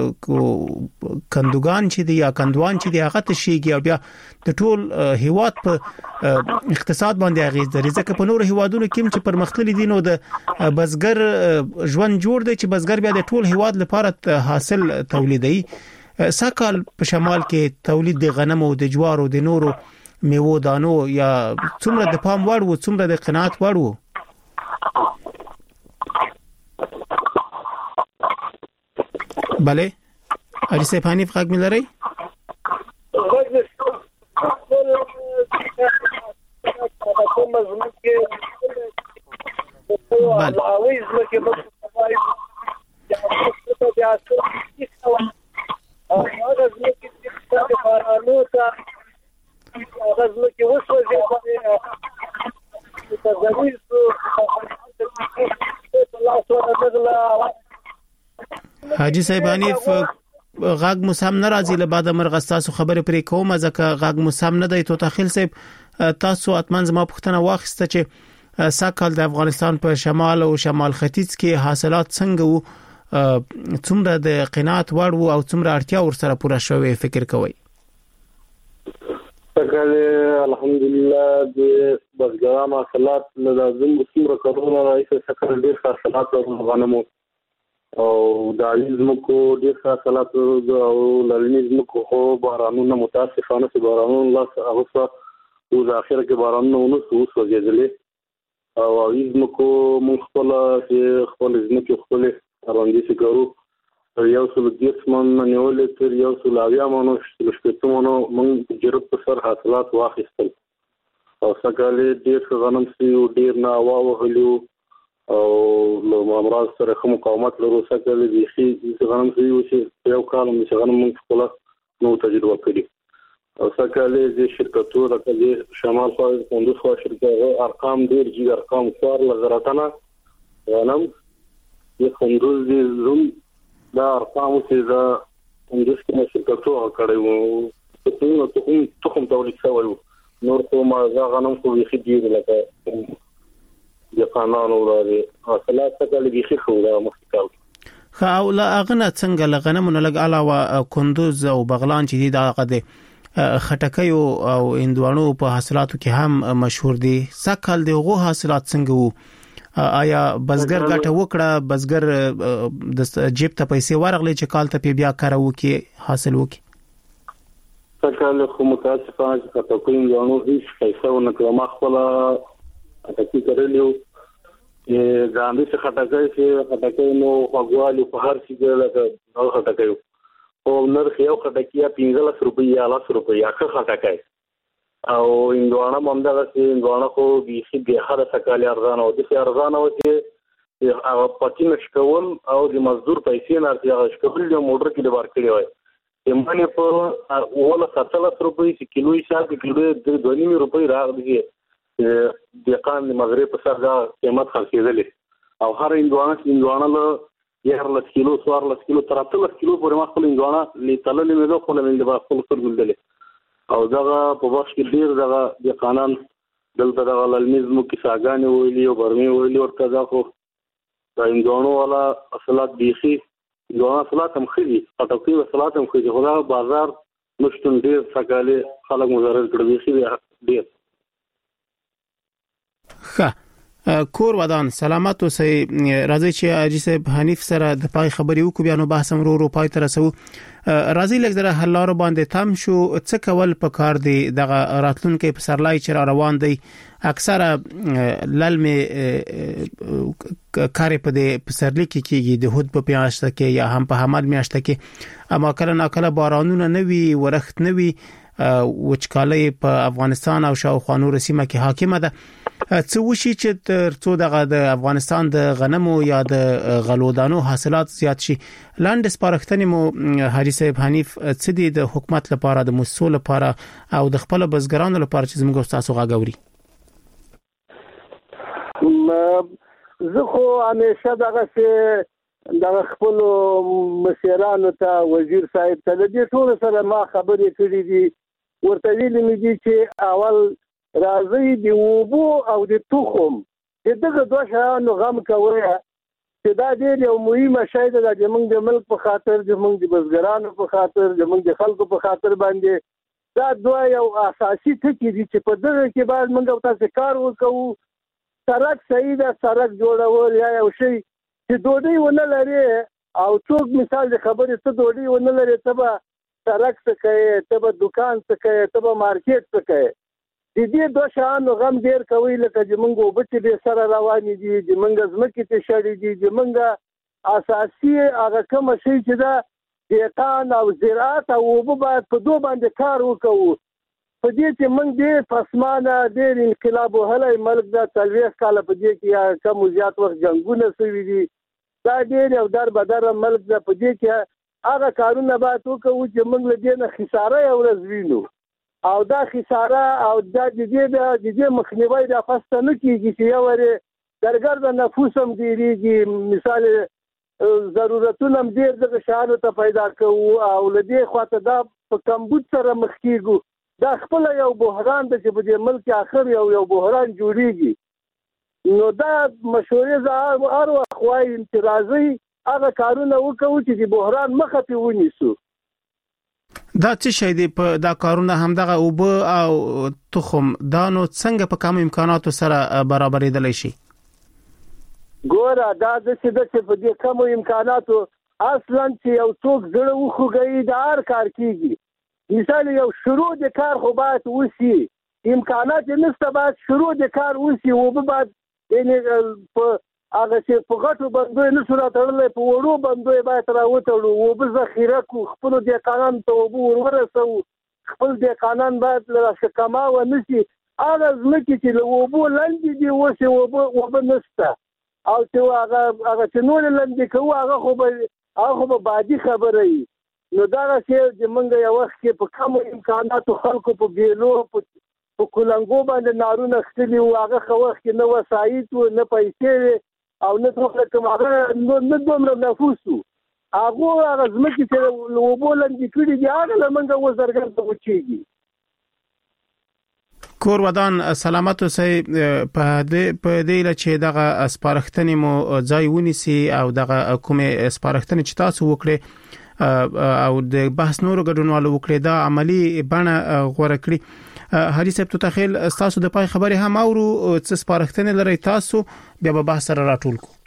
کندوګان چې دي یا کندوان چې دي هغه تشيږي او بیا د ټول هیواد په اقتصاد باندې اغیز لري ځکه په نور هیوادونو کې چې پرمختللي دي نو د بزګر ژوند جوړ دی چې بزګر بیا د ټول هیواد لپاره حاصل تولیدي ساکال په شمال کې تولید د غنم او د جوار او د نورو میوو دانو یا څومره د پام وړ وو څومره د قناعت وړ وو بله اړ سپانی فقط ملري او هغه ځکه چې د بارانو ته هغه ځکه وسوځي په ځای څو حاجی صاحبانی غاګ مسام ناراضي له بعد مرغستاسو خبره پرې کوم ځکه غاګ مسام نه دی تو تخیل صاحب تاسو اتمن زما پښتنه واخسته چې ساکال د افغانستان په شمال او شمال ختیځ کې حاصلات څنګه وو څومره د قناعت وړ او څومره اړتیا ورسره پوره شوی فکر کوي څنګه الحمدلله د بزګرانو حاصلات لازم څومره کارونه راځي څنګه ډیر حاصلات غنمو او د عزم کو ډیر حاصلات او لړنیزم کو خو بارانونه متاسفانه چې بارانونه الله هغه او د اخر کې بارانونه ونو وسوځېدلې او عزم کو مخ خپل چې خپل عزم کې خپل باندې سګرو یو څل دیس من نیولې تر یو څل اویا مونږ شپږ مونږ مونږ جرب په سر حاصلات واخیستل او څنګه ډېر غنم سي او ډېر نه وا وهلو او نو امراض سره کوم مقاومت لرو څنګه دي چې غنم سي او چې یو کال مې غنم مونږ خپل نو تجربه کړی او څنګه دې شرکتو راکړي شمال خو کندوز خو شرکت ارقام ډېر جګ ارقام څوار لزراتنه غنم یو کندوز دې زوم دا ارقام چې دا کندوز کې شرکتو کړي وو ته ته ته کوم تولید شوی نور کوم غنم خو یې خدي لکه د قانون وراري حاصلات څخه لږی خو دا مخکاو خو لا اغنه څنګه لغنمونه لګ علاوه کندوز او بغلان چې دا قد خټکیو او اندوانو په حاصلاتو کې هم مشهور دي سکهال دغه حاصلات څنګه وو آیا بزګر ګټه وکړه بزګر د جیب ته پیسې ورغلې چې کال ته بیا کارو کې حاصل وکي سکهال خو متاسفانه چې تاسو یو هیڅ پیسې ونه کړم خپل اته کړلیو ې ځاندې څخه خټکای چې خټکای نو هغوالي په هر څه کې لکه نو خټکایو او نرخ یو خټکیا پنځه سل روپۍ یا لاس روپۍ یا ښه خټکای او اندوانه مونږ دغه اندوانه خو بیخي به هر څه کال ارزانه او د ارزانه او چې هغه پاتې نشکول او د مزدور پیسې نه ارزیابي شکول د موټر کې د ورکړي وای یمنه په اوله ستاسو روپۍ چې کیلو حساب کیلو د دوه نیم روپۍ راغلي د قان د مغرب په سر دا قیمت خرڅېدلې او هر اندوانه اندوانه له یار له کیلو څوار له کیلو تر اتلس کیلو پورې مخکې اندوانه لیتللې مې ده خو نه د خپل سر ګلدلې او دغه په وخت کې ډیر دغه د قانون دلته دغه للمیزمو کې ساګانې ویلي او برمي ویلي ورته دا خو دا اندوانو والا اصلات بیخي اندوانو اصلات هم خېږي پټوکي اصلات هم خېږي خو دا بازار نشتون ډیر څکاله خلک مزارل کړي بیخي ډیر ښه کور ودان سلامت اوسئ راځي چې اجي صاحب حنیف سره د پای خبري وکړو بیا نو بحث هم ورو پای ته رسو راځي لږ زره حل لار باندې تم شو څه کول په کار دی دغه راتلونکو په سرلای چې روان دی اکثره للمه کار په دې پسرلی کې کېږي د هود په پیاشته کې یا هم په حمل میاشته کې اما کله ناکله بارانونه نوي ورخت نوي وچکالي په افغانستان او شاوخوا نور سیمه کې حاکمه ده څه وشي چې تر څو دغه د افغانستان د غنمو یا د غلودانو حاصلات زیات شي لاندې سپارښتنې مو حاجی صاحب حنیف څه دي د حکومت لپاره د مسؤل لپاره او د خپل بزګرانو لپاره چې زموږ تاسو غاګوري زه خو همیشه دغه څه دغه خپل مشرانو ته وزیر صاحب ته د دې ټول سره ما خبرې کړې دي ورته ویلي مې دي چې اول راځي د وبو او د تخم دغه دوه شیانو غم کوي چې دا ډېر یو مهمه شی ده چې موږ د ملک په خاطر چې موږ د بزګرانو په خاطر چې موږ د خلکو په خاطر باندې دا دوه یو اساسي ټکي دي چې په دغه کې باید موږ تاسو کار وکړو سړک صحیح ده سړک جوړول یا یو شی چې ډوډۍ ونه لري او څوک مثال د خبرې ته ډوډۍ ونه لري ته به سړک څه کوي ته به دکان څه کوي ته به مارکیټ څه کوي د دې دوه شیانو غم ډېر کوي لکه چې موږ اوبه چې بې سره روانې دي چې موږ ځمکې ته شړې دي چې موږ اساسي هغه کومه شی چې ده دهقان او زراعت او اوبه باید په دوه باندې کار وکړو په دې چې موږ ډېر پسمانه ډېر انقلاب وهلی ملک ده څلوېښت کاله په دې کې کم و زیات وخت جنګونه شوي دي دا ډېر یو در بدره ملک ده په دې کې هغه کارونه باید وکړو چې موږ له دې نه خساره یو ورځ وینو او دا خساره او دا د دې د دې مخنیوي د فسته نه کیږي چې یو ور درګر د نفوس هم ډیریږي مثال ضرورتونه هم ډیر د شانو ته پیدا کوو او لدی خواته دا په کمبود سره مخ کیږي دا خپل یو بحران د چې په دې ملک اخر یو یو بحران جوړیږي نو دا مشورې زه هر وخت وایم چې راځي هغه کارونه وکړو چې د بحران مخه په ونیسو دا څه شي دی په دا کارونه هم دغه اوبه او تخم دا نو څنګه په کم امکاناتو سره برابرېدلی شي ګوره دا د څه د څه په دې کم امکاناتو اصلا چې یو څوک زړه وخوږي دا هر کار کیږي مثال یو شروع د کار خو باید وسی امکانات نشته باید شروع د کار وسی او به بعد یعنی په هغه چې په غټو بندوي نه سره تړلې په وړو بندوي باید راوتړو او به ذخیره کو خپل د قانون ته وبو ورسو خپل د قانون باید له کما و نشي هغه ځمکې چې له وبو لاندې دی وسه وبو وبو نشته او چې هغه هغه چې نور لاندې کوو هغه خو به هغه به بادي خبره وي نو دا چې موږ یو وخت کې په کم امکاناتو خلکو په بیلو په کولنګو باندې نارونه خستلي او هغه خو وخت کې نه وسایت او نه پیسې او نه څوک کوم هغه نه دومره نفوسو هغه هغه ځمکې چې وبولندې کړي دي هغه لمنګه وزرګر ته وچیږي کور ودان سلامت اوسئ په دې په دې چې دغه سپارښتنې مو ځای ونیسي او دغه کومه سپارښتنې چې تاسو وکړي او د بحث نورو ګډونوالو وکړي دا عملی بڼه غوړه کړی حاجی صاحب ته تخیل تاسو د پای خبره هم اورو څه سپارښتنې لري تاسو بیا به بحث سره راټول کو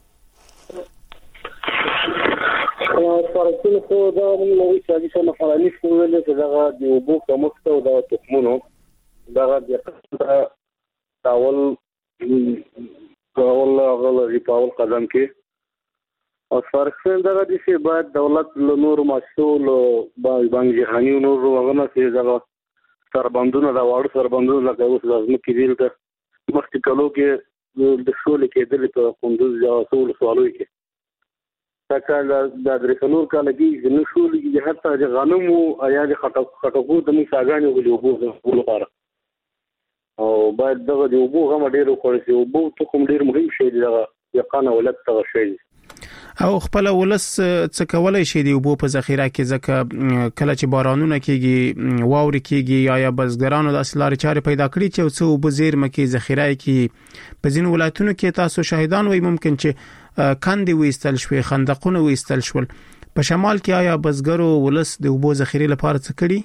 سپارښتنې خو دا موږ چې حاجی صاحب فرانیس ویل چې دا د وبو کمښت او د تخمونو دا د تاول کول غل ریپاول قدم کې او فرقین دغه دي چې باید دولت له نور مسؤل بانک جهاني نور وغنه چې دغه سربندونه دا وړ سربندونه لکه اوس لازم کېدل د مخکې کلو کې د شولې کېدل په کندوز یا سول سوالوي کې تکه د درسنور کال کې د شولې کې حتی د غنمو یا د خټکو د میساګانو غلوبو لپاره او باید دغه د وبو غم ډیر وکړي چې وبو ته کوم ډیر مهم شی دی دغه یقانه ولادت ته شي او خپل ولس څه کولای شي دی وبو په ذخیره کې ځکه کله چې بارانونه کېږي واوري کېږي یا یا بزګرانو د اصلار چارې پیدا کړی چې څو وبو زیرمه کې ذخیره کې په ځین ولایتونو کې تاسو شاهدان وي ممکن چې کاندي وېستل شوي خندقونه وېستل شول په شمال کې آیا بزګرو ولس د وبو ذخیره لپاره څه کړی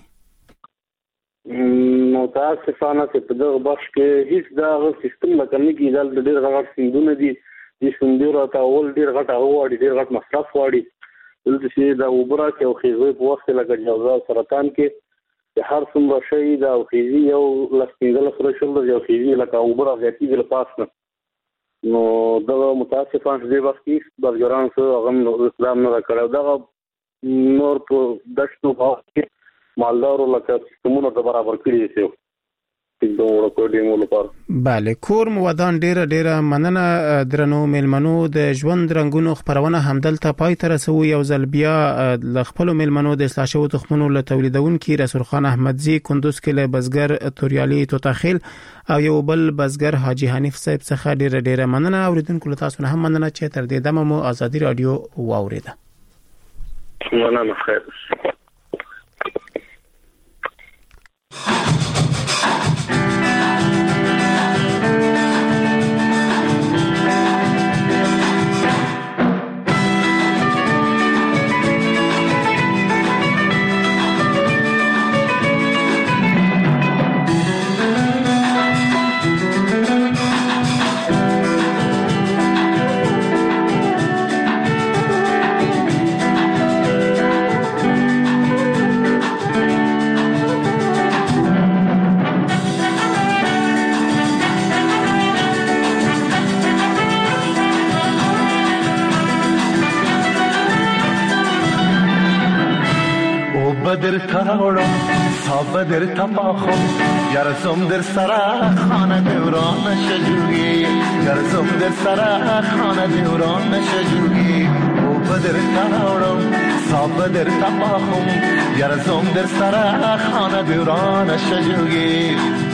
نو تاسو څنګه چې په دغه بخش کې هیڅ دا سیستم مکني کې د ډېر غټ سیندونه دي د سندرو ته اول ډیر غټ هوا ډیر غټ مصرف واړي دلته چې دا وبره کې او خېزوي په وخت لکه جوزا سرطان کې د هر څومره شي دا او خېزي یو لسپینګل سره شول یو خېزي لکه وبره غټي د پاسنه نو دا متاسفانه دې وخت کې بزګران سره هغه اسلام نه کړو دا نور په دښتو کې مالدارو لکه کومو ته برابر کړی شي بله کور مو ودان ډیره ډیره مننه درنو ملمنو د ژوند رنگونو خبرونه همدلته پای ته رسو یو ځل بیا د خپل ملمنو د اصلاح شوو تخمونو له تولیدونکو رسول خان احمدزي کندوز کې له بزګر توریالي توتاخیل او یو بل بزګر حاجی حنیف صاحب څخه ډیره ډیره مننه اوریدونکو له تاسو نه هم مننه چې تر دې دمه مو ازادي رادیو واوریده مننه خیر بدر تراوڑم تا بدر تپاخم یارزم در سرا خانه دوران نشجوگی یارزم در سرا خانه دوران نشجوگی او بدر تراوڑم تا بدر تپاخم یارزم در سرا خانه دوران نشجوگی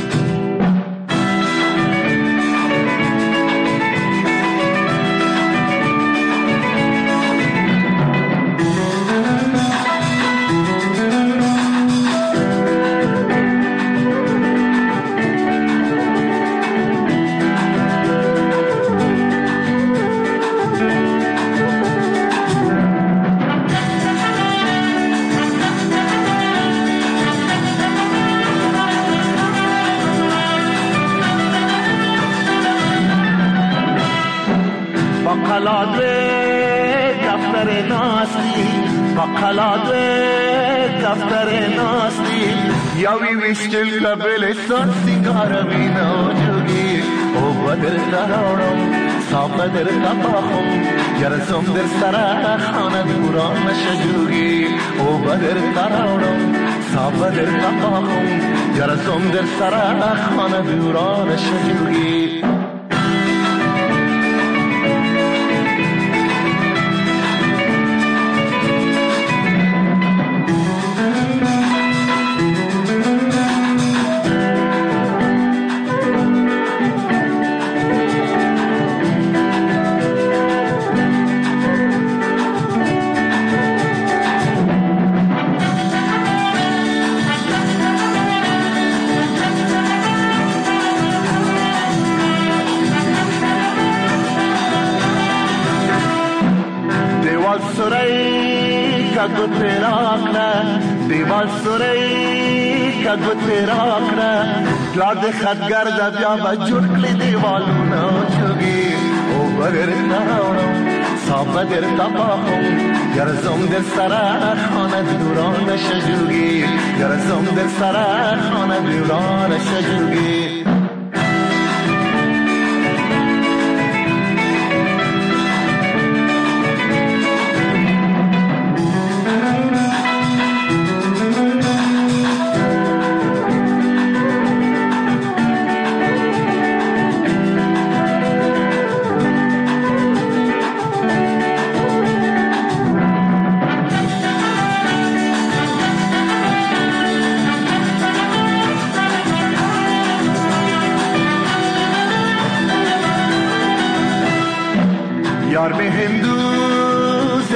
یاوی ویشتل قبل سن سنگار مینا جوگی او بدر تراوڑم سا بدر تپاخم یارزم در سرا خانه دوران نشجوگی او بدر تراوڑم سا بدر تپاخم یارزم در سرا خانه دوران نشجوگی دیوال سوری کا گوترا کړه پلار د خدګر د بیا بجوړ کړی دیوالونه چوغي او بغیر تاړو صاحب در تپاهم یارزم در سرا خانه دوران نشجوگی یارزم در سرا خانه دوران نشجوگی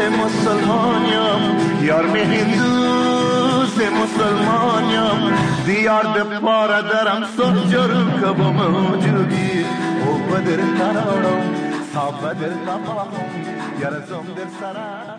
مسلمانیم یار می هندوز مسلمانیم دیار دپارا درم سجر کب موجودی او بدر ترارم صاحب در تمام یار زم در سرا